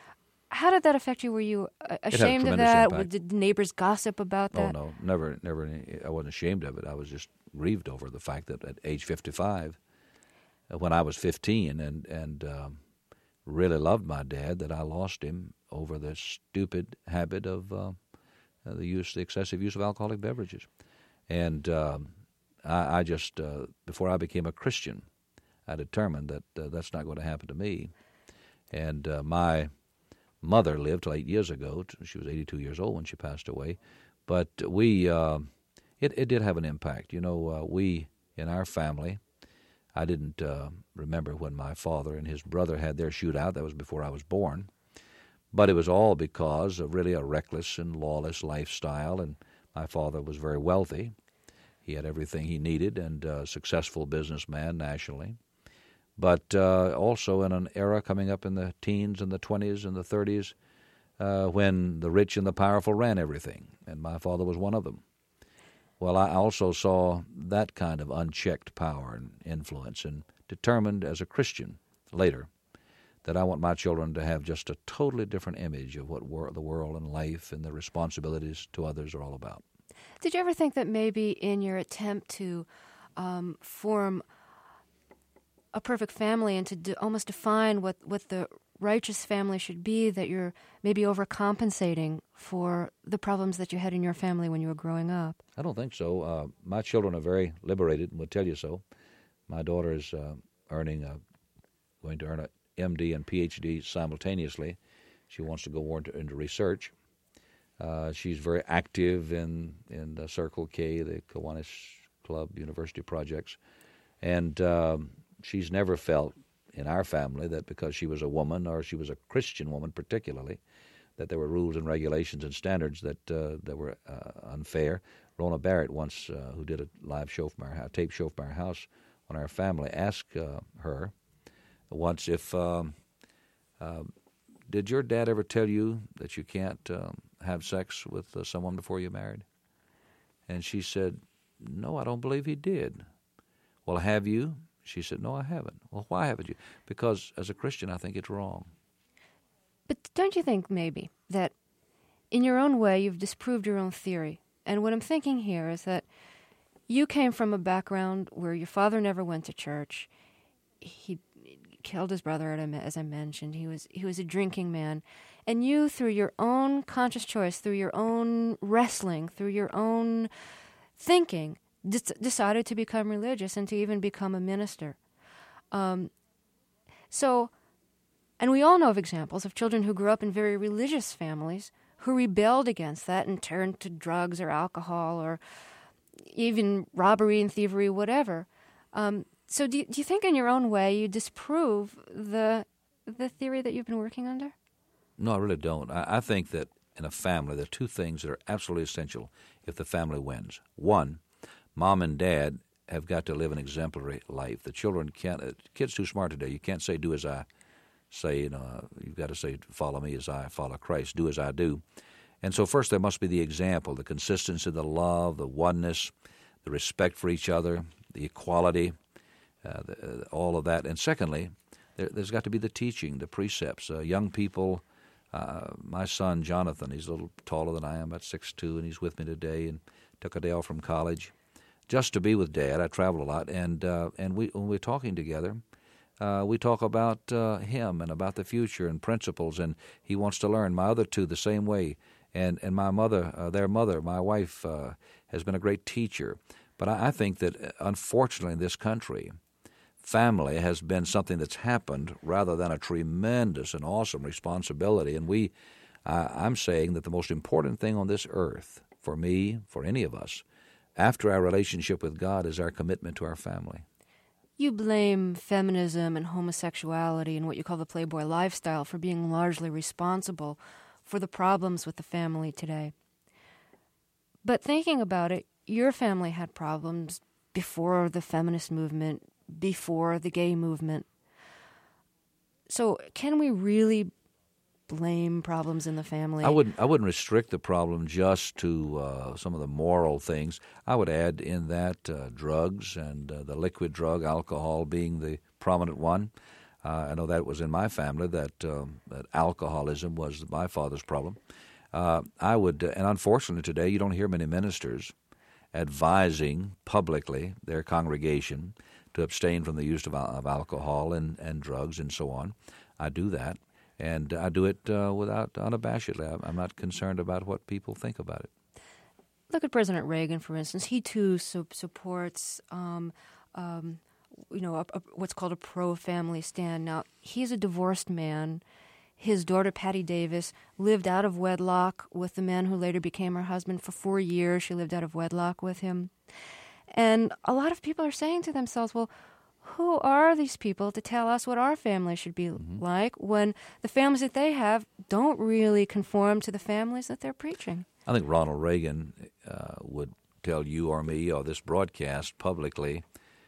How did that affect you? Were you uh, It had a ashamed of tremendous that? impact. Did neighbors gossip about Oh, that? no, never, never. I wasn't ashamed of it. I was just grieved over the fact that at age fifty-five, uh, when I was fifteen and, and um, really loved my dad, that I lost him over the stupid habit of uh, the use, the excessive use of alcoholic beverages. And um, I, I just, uh, before I became a Christian, I determined that uh, that's not going to happen to me. And uh, my mother lived till eight years ago. She was eighty-two years old when she passed away. But we, uh, it, it did have an impact. You know, uh, we, in our family, I didn't uh, remember when my father and his brother had their shootout. That was before I was born. But it was all because of really a reckless and lawless lifestyle. And my father was very wealthy. He had everything he needed and a successful businessman nationally. But uh, also in an era coming up in the teens and the twenties and the thirties uh, when the rich and the powerful ran everything, and my father was one of them. Well, I also saw that kind of unchecked power and influence and determined as a Christian later that I want my children to have just a totally different image of what wor- the world and life and the responsibilities to others are all about. Did you ever think that maybe in your attempt to um, form a perfect family and to do, almost define what, what the righteous family should be, that you're maybe overcompensating for the problems that you had in your family when you were growing up? I don't think so. Uh, my children are very liberated and will tell you so. My daughter is uh, earning a, going to earn a M D and P H D simultaneously. She wants to go into, into research. Uh, she's very active in, in the Circle K, the Kiwanis Club University projects. And um, she's never felt in our family that because she was a woman, or she was a Christian woman particularly, that there were rules and regulations and standards that uh, that were uh, unfair. Rona Barrett once, uh, who did a live show from our house, tape show from our house on our family, asked uh, her once if, um, uh, did your dad ever tell you that you can't um, have sex with uh, someone before you're married? And she said, no, I don't believe he did. Well, have you? She said, no, I haven't. Well, why haven't you? Because as a Christian, I think it's wrong. But don't you think maybe that in your own way you've disproved your own theory? And what I'm thinking here is that you came from a background where your father never went to church. He killed his brother, as I mentioned. He was he was a drinking man. And you, through your own conscious choice, through your own wrestling, through your own thinking, d- decided to become religious and to even become a minister. Um, so, and we all know of examples of children who grew up in very religious families who rebelled against that and turned to drugs or alcohol or even robbery and thievery, whatever. Um, so do you, do you think in your own way you disprove the the theory that you've been working under? No, I really don't. I, I think that in a family, there are two things that are absolutely essential if the family wins. One, mom and dad have got to live an exemplary life. The children can't, uh, kids too smart today. You can't say, do as I say, you know, you've got to say, follow me as I follow Christ, do as I do. And so first there must be the example, the consistency, the love, the oneness, the respect for each other, the equality, uh, the, uh, all of that. And secondly, there, there's got to be the teaching, the precepts. Uh, young people, uh, my son Jonathan, he's a little taller than I am, about six foot two, and he's with me today and took a day off from college just to be with Dad. I travel a lot, and uh, and we when we're talking together, uh, we talk about uh, him and about the future and principles, and he wants to learn. My other two the same way, and and my mother, uh, their mother, my wife, uh, has been a great teacher. But I, I think that unfortunately in this country, family has been something that's happened rather than a tremendous and awesome responsibility. And we, uh, I'm saying that the most important thing on this earth, for me, for any of us, after our relationship with God, is our commitment to our family. You blame feminism and homosexuality and what you call the Playboy lifestyle for being largely responsible for the problems with the family today. But thinking about it, your family had problems before the feminist movement, before the gay movement. So can we really blame problems in the family? I wouldn't. I wouldn't restrict the problem just to uh, some of the moral things. I would add in that uh, drugs and uh, the liquid drug, alcohol, being the prominent one. Uh, I know that was in my family, that, um, that alcoholism was my father's problem. Uh, I would, uh, and unfortunately today you don't hear many ministers advising publicly their congregation to abstain from the use of, of alcohol and, and drugs and so on. I do that, and I do it uh, without unabashedly. I'm not concerned about what people think about it. Look at President Reagan, for instance. He, too, su- supports um, um, you know, a, a, what's called a pro-family stand. Now, he's a divorced man. His daughter, Patty Davis, lived out of wedlock with the man who later became her husband. For four years, she lived out of wedlock with him. And a lot of people are saying to themselves, well, who are these people to tell us what our family should be mm-hmm. like when the families that they have don't really conform to the families that they're preaching? I think Ronald Reagan uh, would tell you or me or this broadcast publicly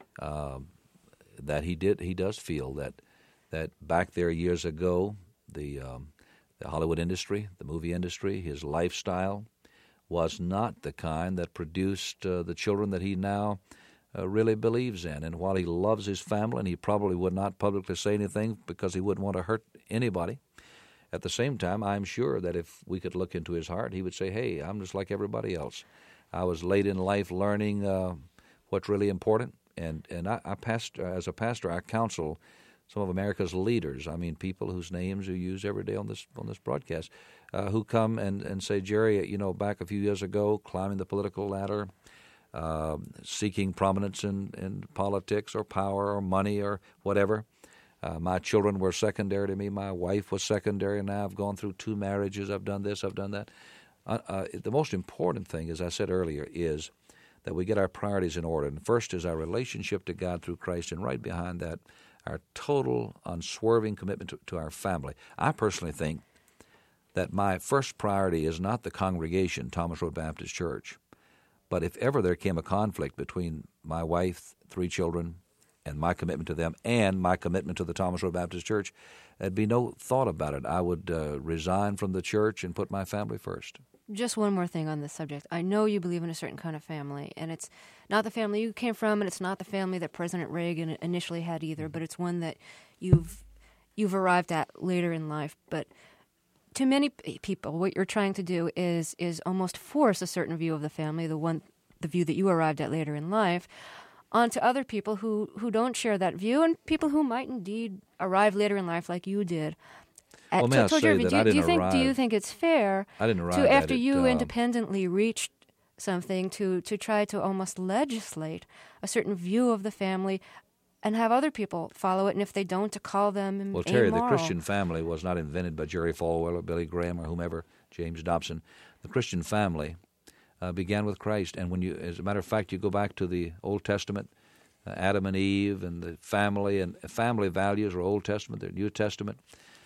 uh, that he did. He does feel that that back there years ago, the um, the Hollywood industry, the movie industry, his lifestyle was not the kind that produced uh, the children that he now uh, really believes in. And while he loves his family, and he probably would not publicly say anything because he wouldn't want to hurt anybody, at the same time, I'm sure that if we could look into his heart, he would say, hey, I'm just like everybody else. I was late in life learning uh, what's really important. And, and I, I past, as a pastor, I counsel some of America's leaders, I mean people whose names are used every day on this on this broadcast, uh, who come and, and say, Jerry, you know, back a few years ago, climbing the political ladder, uh, seeking prominence in, in politics or power or money or whatever. Uh, my children were secondary to me. My wife was secondary. Now I've gone through two marriages. I've done this. I've done that. Uh, uh, the most important thing, as I said earlier, is that we get our priorities in order. And first is our relationship to God through Christ, and right behind that, our total, unswerving commitment to, to our family. I personally think that my first priority is not the congregation, Thomas Road Baptist Church, but if ever there came a conflict between my wife, three children, and my commitment to them and my commitment to the Thomas Road Baptist Church, there'd be no thought about it. I would uh, resign from the church and put my family first. Just one more thing on this subject. I know you believe in a certain kind of family, and it's not the family you came from, and it's not the family that President Reagan initially had either, but it's one that you've you've arrived at later in life. But to many people, what you're trying to do is is almost force a certain view of the family, the one the view that you arrived at later in life, onto other people who, who don't share that view, and people who might indeed arrive later in life like you did. At, well, may I say do, that do, I didn't do you think, arrive. Do you think it's fair I didn't arrive to, after at it, you uh, independently reached something, to, to try to almost legislate a certain view of the family and have other people follow it, and if they don't, to call them Well, Terry, amoral? the Christian family was not invented by Jerry Falwell or Billy Graham or whomever, James Dobson. The Christian family uh, began with Christ, and when you, as a matter of fact, you go back to the Old Testament, uh, Adam and Eve and the family, and family values are Old Testament, they're New Testament.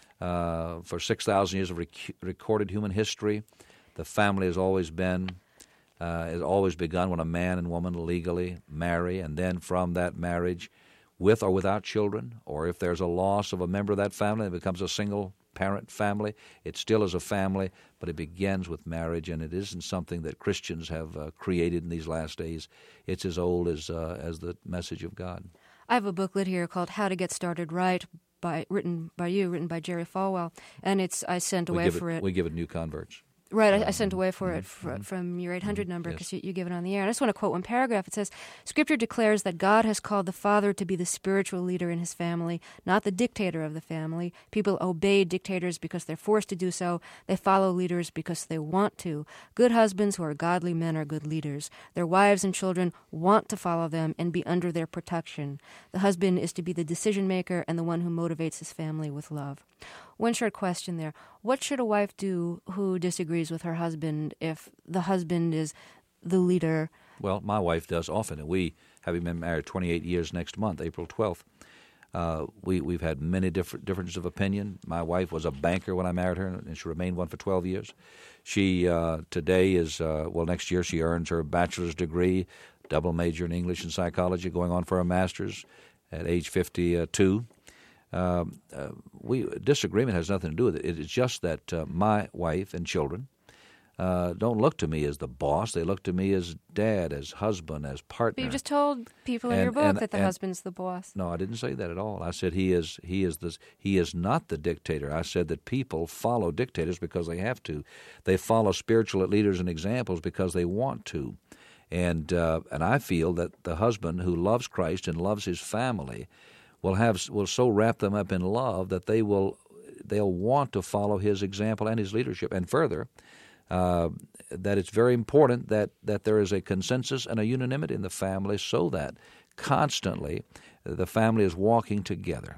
Uh, for six thousand years of rec- recorded human history, the family has always been, uh, has always begun when a man and woman legally marry, and then from that marriage, with or without children, or if there's a loss of a member of that family, it becomes a single-parent family. It still is a family, but it begins with marriage, and it isn't something that Christians have uh, created in these last days. It's as old as uh, as the message of God. I have a booklet here called How to Get Started Right, by written by you, written by Jerry Falwell, and it's I sent away we for it, it. We give it new converts. Right, um, I, I sent away for mm-hmm, it fr- mm-hmm, from your eight hundred number because yes. you, you give it on the air. And I just want to quote one paragraph. It says, Scripture declares that God has called the father to be the spiritual leader in his family, not the dictator of the family. People obey dictators because they're forced to do so. They follow leaders because they want to. Good husbands who are godly men are good leaders. Their wives and children want to follow them and be under their protection. The husband is to be the decision maker and the one who motivates his family with love. One short question there. What should a wife do who disagrees with her husband if the husband is the leader? Well, my wife does often, and we, having been married twenty-eight years next month, April twelfth, uh, we, we've had many different differences of opinion. My wife was a banker when I married her, and she remained one for twelve years. She uh, today is, uh, well, next year she earns her bachelor's degree, double major in English and psychology, going on for her master's at age fifty-two. Um, uh, we disagreement has nothing to do with it. It is just that uh, my wife and children uh, don't look to me as the boss. They look to me as dad, as husband, as partner. But you just told people in And- your book and- that the and- husband's the boss. No, I didn't say that at all. I said he is he is the he is not the dictator. I said that people follow dictators because they have to. They follow spiritual leaders and examples because they want to. And uh, and I feel that the husband who loves Christ and loves his family will have will so wrap them up in love that they will they'll want to follow his example and his leadership. And further, uh, that it's very important that that there is a consensus and a unanimity in the family, so that constantly the family is walking together.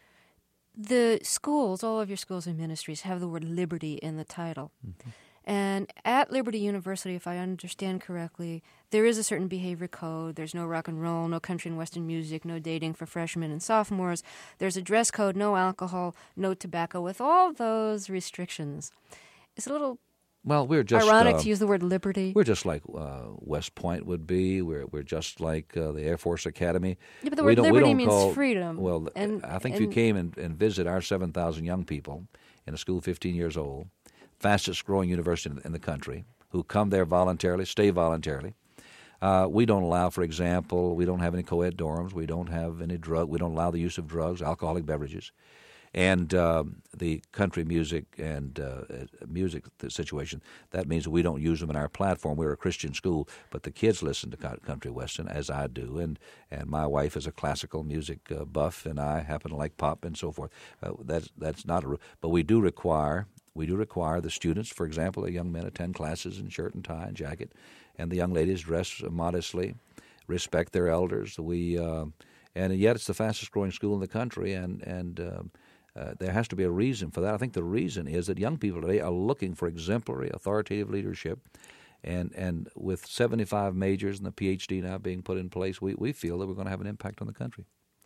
The schools, all of your schools and ministries, have the word liberty in the title. Mm-hmm. And at Liberty University, if I understand correctly, there is a certain behavior code. There's no rock and roll, no country and western music, no dating for freshmen and sophomores. There's a dress code, no alcohol, no tobacco, with all those restrictions. It's a little Well, we're just ironic uh, to use the word liberty. We're just like uh, West Point would be. We're we're just like uh, the Air Force Academy. Yeah, but the we word don't, we liberty don't means call, freedom. Well, And- I think if and- you came and, and visit our seven thousand young people in a school fifteen years old, fastest growing university in, in the country, who come there voluntarily, stay voluntarily. Uh, we don't allow, for example, we don't have any co-ed dorms. We don't have any drug. We don't allow the use of drugs, alcoholic beverages. And um, the country music and uh, music situation, that means we don't use them in our platform. We're a Christian school, but the kids listen to country western, as I do, and, and my wife is a classical music uh, buff, and I happen to like pop and so forth. Uh, that's that's not a, but we do require we do require the students, for example, the young men attend classes in shirt and tie and jacket, and the young ladies dress modestly, respect their elders. We uh, and yet it's the fastest growing school in the country, and and. Uh, Uh, there has to be a reason for that. I think the reason is that young people today are looking for exemplary, authoritative leadership. And and with seventy-five majors and the P H D now being put in place, we, we feel that we're going to have an impact on the country.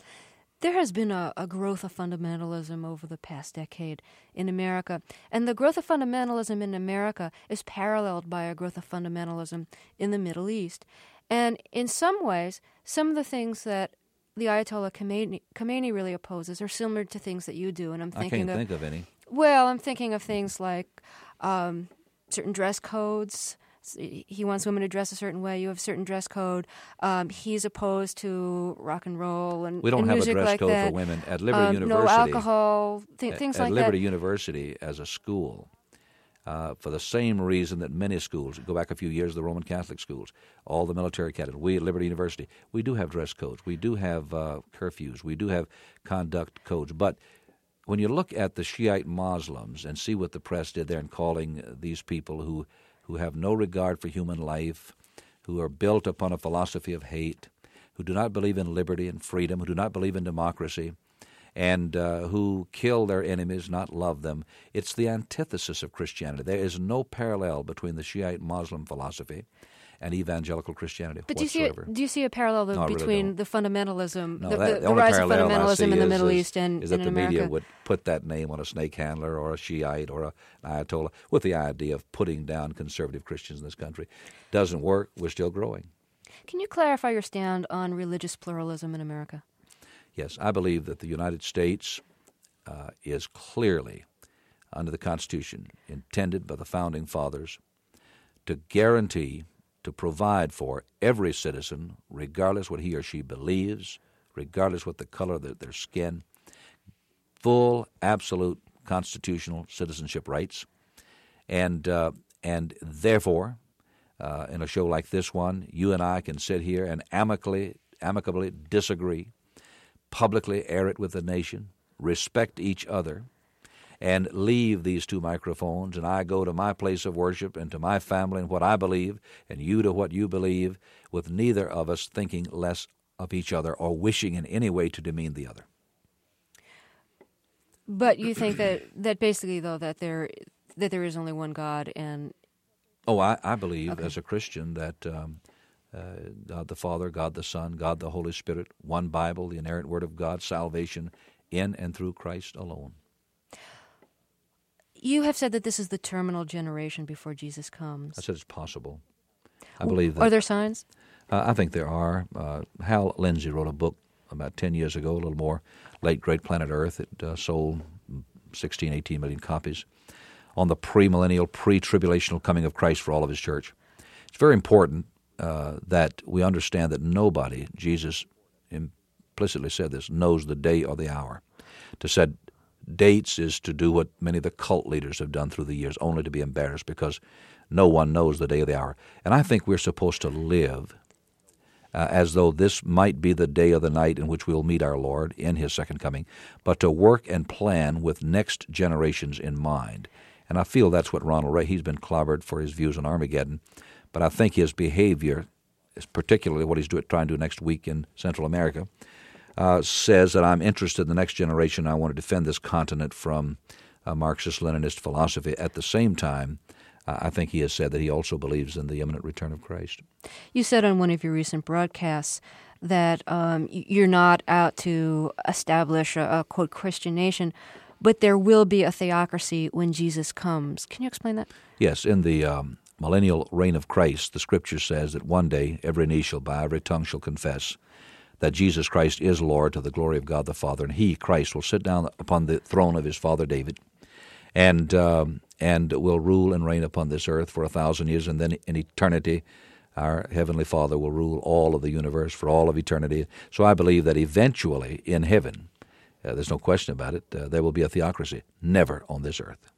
There has been a, a growth of fundamentalism over the past decade in America. And the growth of fundamentalism in America is paralleled by a growth of fundamentalism in the Middle East. And in some ways, some of the things that the Ayatollah Khomeini, Khomeini really opposes are similar to things that you do. And I'm I thinking can't of, think of any. Well, I'm thinking of things like um, certain dress codes. He wants women to dress a certain way. You have a certain dress code. Um, he's opposed to rock and roll and, We don't and have a music dress like code that. for women at Liberty Um, University. No alcohol, th- At- things at like Liberty that. University as a school, uh, for the same reason that many schools, go back a few years, the Roman Catholic schools, all the military academies, we at Liberty University, we do have dress codes. We do have uh, curfews. We do have conduct codes. But when you look at the Shiite Muslims and see what the press did there in calling these people who, who have no regard for human life, who are built upon a philosophy of hate, who do not believe in liberty and freedom, who do not believe in democracy, and uh, who kill their enemies, not love them. It's the antithesis of Christianity. There is no parallel between the Shiite Muslim philosophy and evangelical Christianity But do you, see a, whatsoever. do you see a parallel though, No, I really between don't. the fundamentalism, No, the, that- the, the the only rise of parallel I fundamentalism see in the is- Middle is- East and, is and that in the America? media would put that name on a snake handler or a Shiite or a, an Ayatollah with the idea of putting down conservative Christians in this country. Doesn't work. We're still growing. Can you clarify your stand on religious pluralism in America? Yes, I believe that the United States uh, is clearly, under the Constitution, intended by the Founding Fathers to guarantee, to provide for every citizen, regardless what he or she believes, regardless what the color of their, their skin, full, absolute constitutional citizenship rights. And, uh, and therefore, uh, in a show like this one, you and I can sit here and amicably, amicably disagree, publicly air it with the nation, respect each other, and leave these two microphones, and I go to my place of worship and to my family and what I believe, and you to what you believe, with neither of us thinking less of each other or wishing in any way to demean the other. But you think that, that basically, though, that there that there is only one God, and Oh, I, I believe Okay. as a Christian that um, uh, God the Father, God the Son, God the Holy Spirit, one Bible, the inerrant Word of God, salvation in and through Christ alone. you have said that this is the terminal generation before Jesus comes. I said it's possible. I believe that. Are there signs? Uh, I think there are. Uh, Hal Lindsey wrote a book about ten years ago, a little more, Late Great Planet Earth. It uh, sold sixteen, eighteen million copies on the premillennial, pre-tribulational coming of Christ for all of his church. It's very important uh, that we understand that nobody, Jesus implicitly said this, knows the day or the hour. To set dates is to do what many of the cult leaders have done through the years, only to be embarrassed because no one knows the day or the hour. And I think we're supposed to live uh, as though this might be the day or the night in which we'll meet our Lord in his second coming, but to work and plan with next generations in mind. And I feel that's what Ronald Ray, he's been clobbered for his views on Armageddon, but I think his behavior, particularly what he's do, trying to do next week in Central America, uh, says that I'm interested in the next generation. I want to defend this continent from uh, Marxist-Leninist philosophy. At the same time, uh, I think he has said that he also believes in the imminent return of Christ. You said on one of your recent broadcasts that um, you're not out to establish a, a, quote, Christian nation, but there will be a theocracy when Jesus comes. Can you explain that? Yes, in the um, millennial reign of Christ, the Scripture says that one day every knee shall bow, every tongue shall confess that Jesus Christ is Lord to the glory of God the Father, and he, Christ, will sit down upon the throne of his father David and um, and will rule and reign upon this earth for a thousand years, and then in eternity our Heavenly Father will rule all of the universe for all of eternity. So I believe that eventually in heaven, uh, there's no question about it, uh, there will be a theocracy, never on this earth.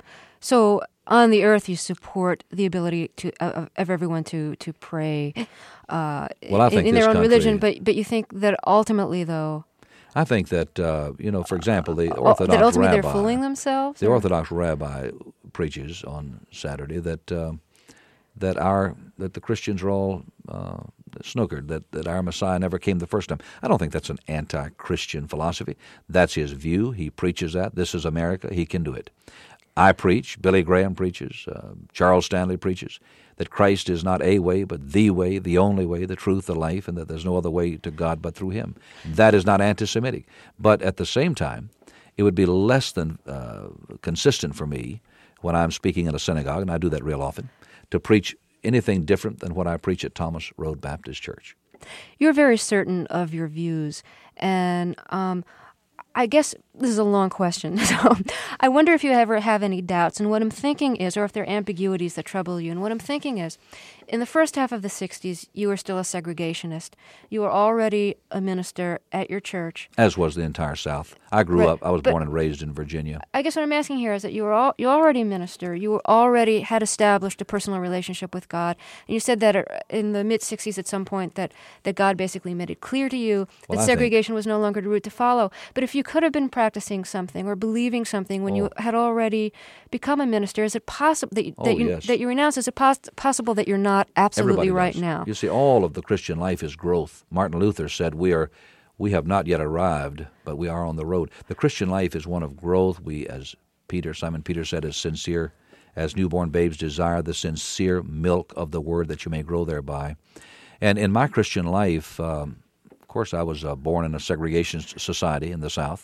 So on the earth, you support the ability to uh, of everyone to to pray uh, well, I think in, in this their own country, religion, but but you think that ultimately, though, I think that uh, you know, for example, the Orthodox that ultimately rabbi, they're fooling themselves. The or? Orthodox rabbi preaches on Saturday that uh, that our that the Christians are all uh, snookered, that that our Messiah never came the first time. I don't think that's an anti-Christian philosophy. That's his view. He preaches that. This is America. He can do it. I preach, Billy Graham preaches, uh, Charles Stanley preaches, that Christ is not a way, but the way, the only way, the truth, the life, and that there's no other way to God but through him. That is not anti-Semitic. But at the same time, it would be less than uh, consistent for me when I'm speaking in a synagogue, and I do that real often, to preach anything different than what I preach at Thomas Road Baptist Church. You're very certain of your views, and um, I guess this is a long question, so I wonder if you ever have any doubts. And what I'm thinking is, or if there are ambiguities that trouble you, and what I'm thinking is, in the first half of the sixties, you were still a segregationist. You were already a minister at your church. As was the entire South. I grew right. up, I was but born and raised in Virginia. I guess what I'm asking here is that you were all, you already a minister. You were already had established a personal relationship with God. And you said that in the mid-sixties at some point that, that God basically made it clear to you that well, segregation think... was no longer the route to follow. But if you could have been practicing something or believing something when oh. you had already become a minister, is it possible that, oh, that, you, yes. that you renounce? Is it pos- possible that you're not absolutely Everybody right does. now? You see, all of the Christian life is growth. Martin Luther said, we are, we have not yet arrived, but we are on the road. The Christian life is one of growth. We, as Peter, Simon Peter said, is sincere, as newborn babes desire the sincere milk of the word that you may grow thereby. And in my Christian life, um, of course, I was uh, born in a segregation society in the South,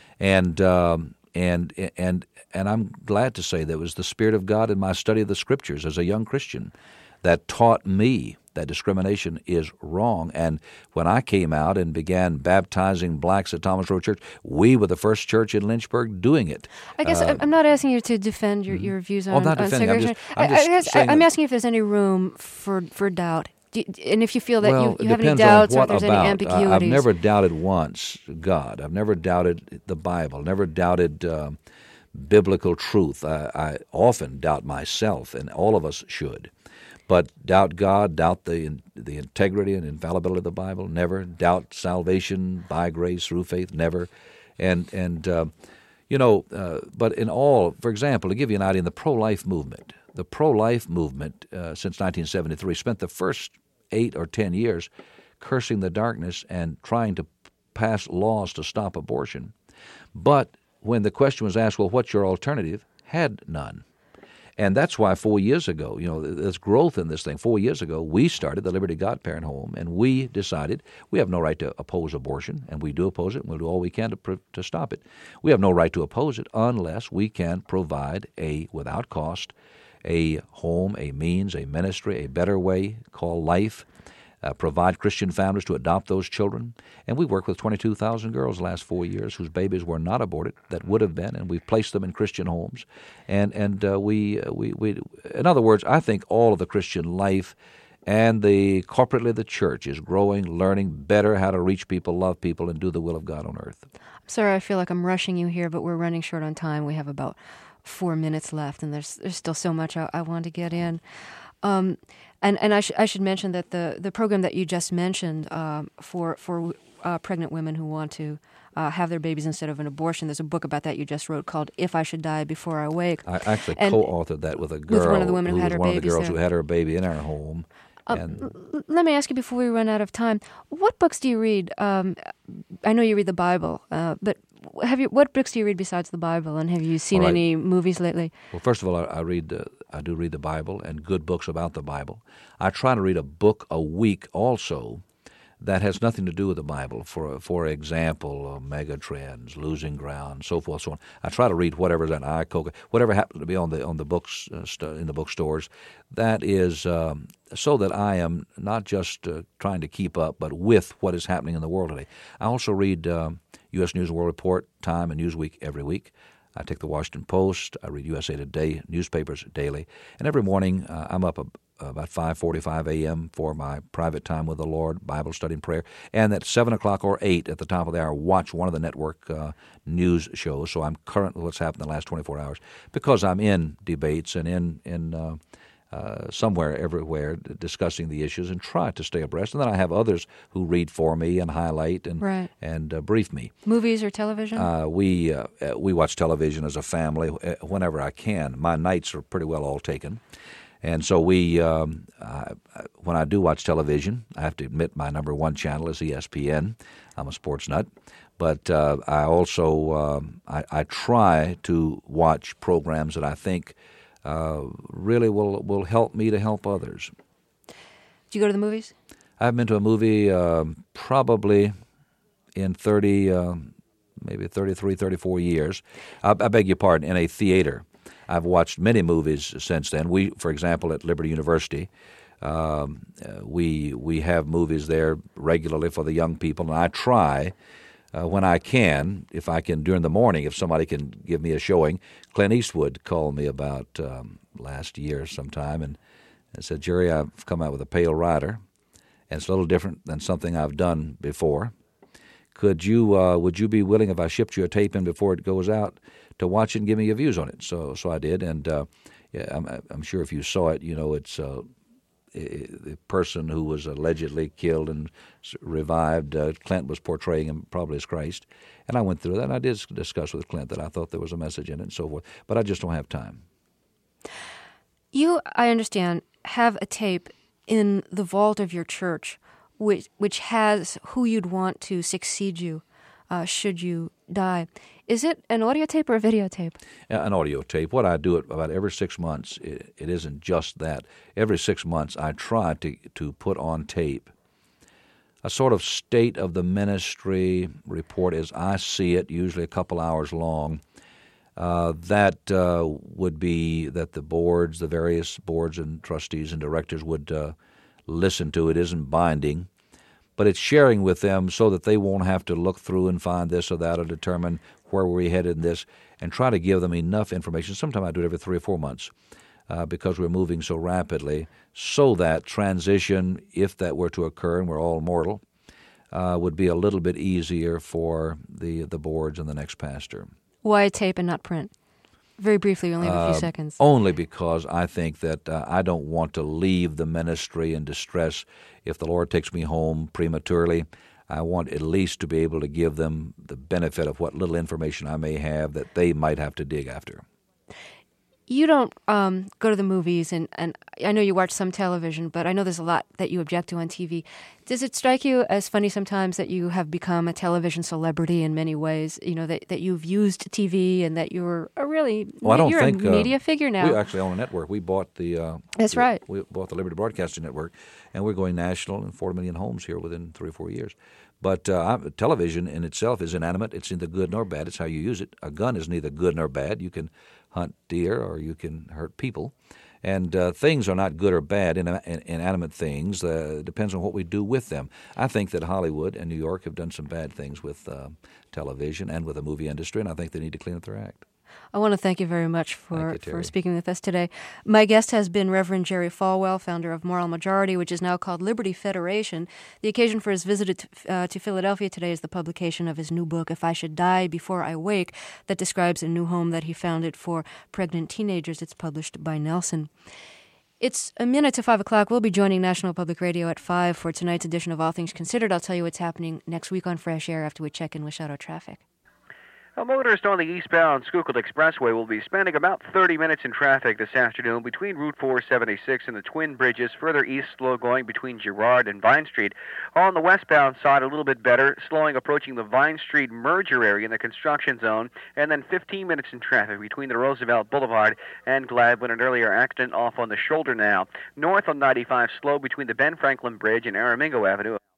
and um, and and and I'm glad to say that it was the Spirit of God in my study of the Scriptures as a young Christian that taught me that discrimination is wrong. And when I came out and began baptizing blacks at Thomas Road Church, we were the first church in Lynchburg doing it. I guess uh, I'm not asking you to defend your, your views on, well, I'm not on defending. segregation. I'm just, I'm just I, I, I'm that, asking if there's any room for, for doubt. Do you, and if you feel that well, you, you have any depends doubts on or what if there's about. any ambiguities. Uh, I've never doubted once God. I've never doubted the Bible. Never doubted uh, biblical truth. I, I often doubt myself, and all of us should. But doubt God, doubt the the integrity and infallibility of the Bible, never. Doubt salvation by grace through faith, never. And, and uh, you know, uh, but in all, for example, to give you an idea, in the pro-life movement, the pro-life movement uh, since nineteen seventy-three spent the first eight or ten years cursing the darkness and trying to pass laws to stop abortion. But when the question was asked, well, what's your alternative, had none. And that's why four years ago, you know, there's growth in this thing. Four years ago, we started the Liberty God-Parent Home, and we decided we have no right to oppose abortion, and we do oppose it, and we'll do all we can to, to stop it. We have no right to oppose it unless we can provide a, without cost, a home, a means, a ministry, a better way called life uh, provide Christian families to adopt those children. And we worked with twenty-two thousand girls the last four years whose babies were not aborted, that would have been, and we've placed them in Christian homes. And and uh, we, we, we, in other words, I think all of the Christian life and the corporately the church is growing, learning better how to reach people, love people, and do the will of God on earth. I'm sorry, I feel like I'm rushing you here, but we're running short on time. We have about four minutes left, and there's there's still so much I, I want to get in. Um, and and I, sh- I should mention that the, the program that you just mentioned um, for for uh, pregnant women who want to uh, have their babies instead of an abortion, there's a book about that you just wrote called "If I Should Die Before I Wake." I actually and co-authored that with a girl with one of the women who, who had was her one of the babies girls there. who had her baby in our home. Uh, And l- let me ask you before we run out of time, what books do you read? Um, I know you read the Bible, uh, but have you? What books do you read besides the Bible? And have you seen All right. any movies lately? Well, first of all, I, I read. Uh, I do read the Bible and good books about the Bible. I try to read a book a week also that has nothing to do with the Bible. For for example, uh, Megatrends, Losing Ground, so forth, so on. I try to read whatever's an iCoca, whatever happens to be on the on the books uh, st- in the bookstores. That is um, so that I am not just uh, trying to keep up, but with what is happening in the world today. I also read um, U S News and World Report, Time, and Newsweek every week. I take the Washington Post. I read U S A Today newspapers daily, and every morning uh, I'm up a, about five forty-five a.m. for my private time with the Lord, Bible study and prayer, and at seven o'clock or eight at the top of the hour, watch one of the network uh, news shows. So I'm current with what's happened in the last twenty-four hours because I'm in debates and in in uh, uh, somewhere, everywhere, discussing the issues and try to stay abreast. And then I have others who read for me and highlight and Right. and uh, brief me. Movies or television? Uh, we uh, we watch television as a family whenever I can. My nights are pretty well all taken. And so we, um, I, when I do watch television, I have to admit my number one channel is E S P N. I'm a sports nut. But uh, I also, um, I, I try to watch programs that I think uh, really will, will help me to help others. Do you go to the movies? I've been to a movie um, probably in thirty, uh, maybe thirty-three, thirty-four years. I, I beg your pardon, in a theater. I've watched many movies since then. We, for example, at Liberty University, um, uh, we we have movies there regularly for the young people, and I try uh, when I can, if I can during the morning, if somebody can give me a showing. Clint Eastwood called me about um, last year sometime and, and said, "Jerry, I've come out with a Pale Rider, and it's a little different than something I've done before. Could you, uh, would you be willing if I shipped you a tape in before it goes out to watch it and give me your views on it?" So, so I did, and uh, yeah, I'm, I'm sure if you saw it, you know it's uh, the person who was allegedly killed and revived. Uh, Clint was portraying him probably as Christ, and I went through that, and I did discuss with Clint that I thought there was a message in it and so forth, but I just don't have time. You, I understand, have a tape in the vault of your church, which which has who you'd want to succeed you uh, should you die. Is it an audio tape or a videotape? An audio tape. What I do it about every six months, it, it isn't just that. Every six months I try to, to put on tape a sort of state of the ministry report as I see it, usually a couple hours long. Uh, that uh, would be that the boards, the various boards and trustees and directors would uh, listen to. It isn't binding, but it's sharing with them so that they won't have to look through and find this or that or determine where we're headed in this, and try to give them enough information. Sometimes I do it every three or four months uh, because we're moving so rapidly, so that transition, if that were to occur, and we're all mortal, uh, would be a little bit easier for the, the boards and the next pastor. Why tape and not print? Very briefly, we only have a few Uh, seconds. Only because I think that uh, I don't want to leave the ministry in distress if the Lord takes me home prematurely. I want at least to be able to give them the benefit of what little information I may have that they might have to dig after. You don't um, go to the movies, and, and I know you watch some television, but I know there's a lot that you object to on T V. Does it strike you as funny sometimes that you have become a television celebrity in many ways? You know, that, that you've used T V and that you're a really Well, I don't you're think, a media uh, figure now. We actually own a network. We bought the uh, That's the- right. We bought the Liberty Broadcasting Network, and we're going national in forty million homes here within three or four years. But uh, I- television in itself is inanimate. It's neither good nor bad. It's how you use it. A gun is neither good nor bad. You can hunt deer or you can hurt people. And uh, things are not good or bad, in, in, inanimate things. Uh, it depends on what we do with them. I think that Hollywood and New York have done some bad things with uh, television and with the movie industry, and I think they need to clean up their act. I want to thank you very much for, you, for speaking with us today. My guest has been Reverend Jerry Falwell, founder of Moral Majority, which is now called Liberty Federation. The occasion for his visit to, uh, to Philadelphia today is the publication of his new book, If I Should Die Before I Wake, that describes a new home that he founded for pregnant teenagers. It's published by Nelson. It's a minute to five o'clock. We'll be joining National Public Radio at five for tonight's edition of All Things Considered. I'll tell you what's happening next week on Fresh Air after we check in with Shadow Traffic. A motorist on the eastbound Schuylkill Expressway will be spending about thirty minutes in traffic this afternoon between Route four seventy-six and the Twin Bridges. Further east, slow going between Girard and Vine Street. On the westbound side, a little bit better, slowing approaching the Vine Street merger area in the construction zone. And then fifteen minutes in traffic between the Roosevelt Boulevard and Gladwin. An earlier accident off on the shoulder now. North on ninety-five, slow between the Ben Franklin Bridge and Aramingo Avenue.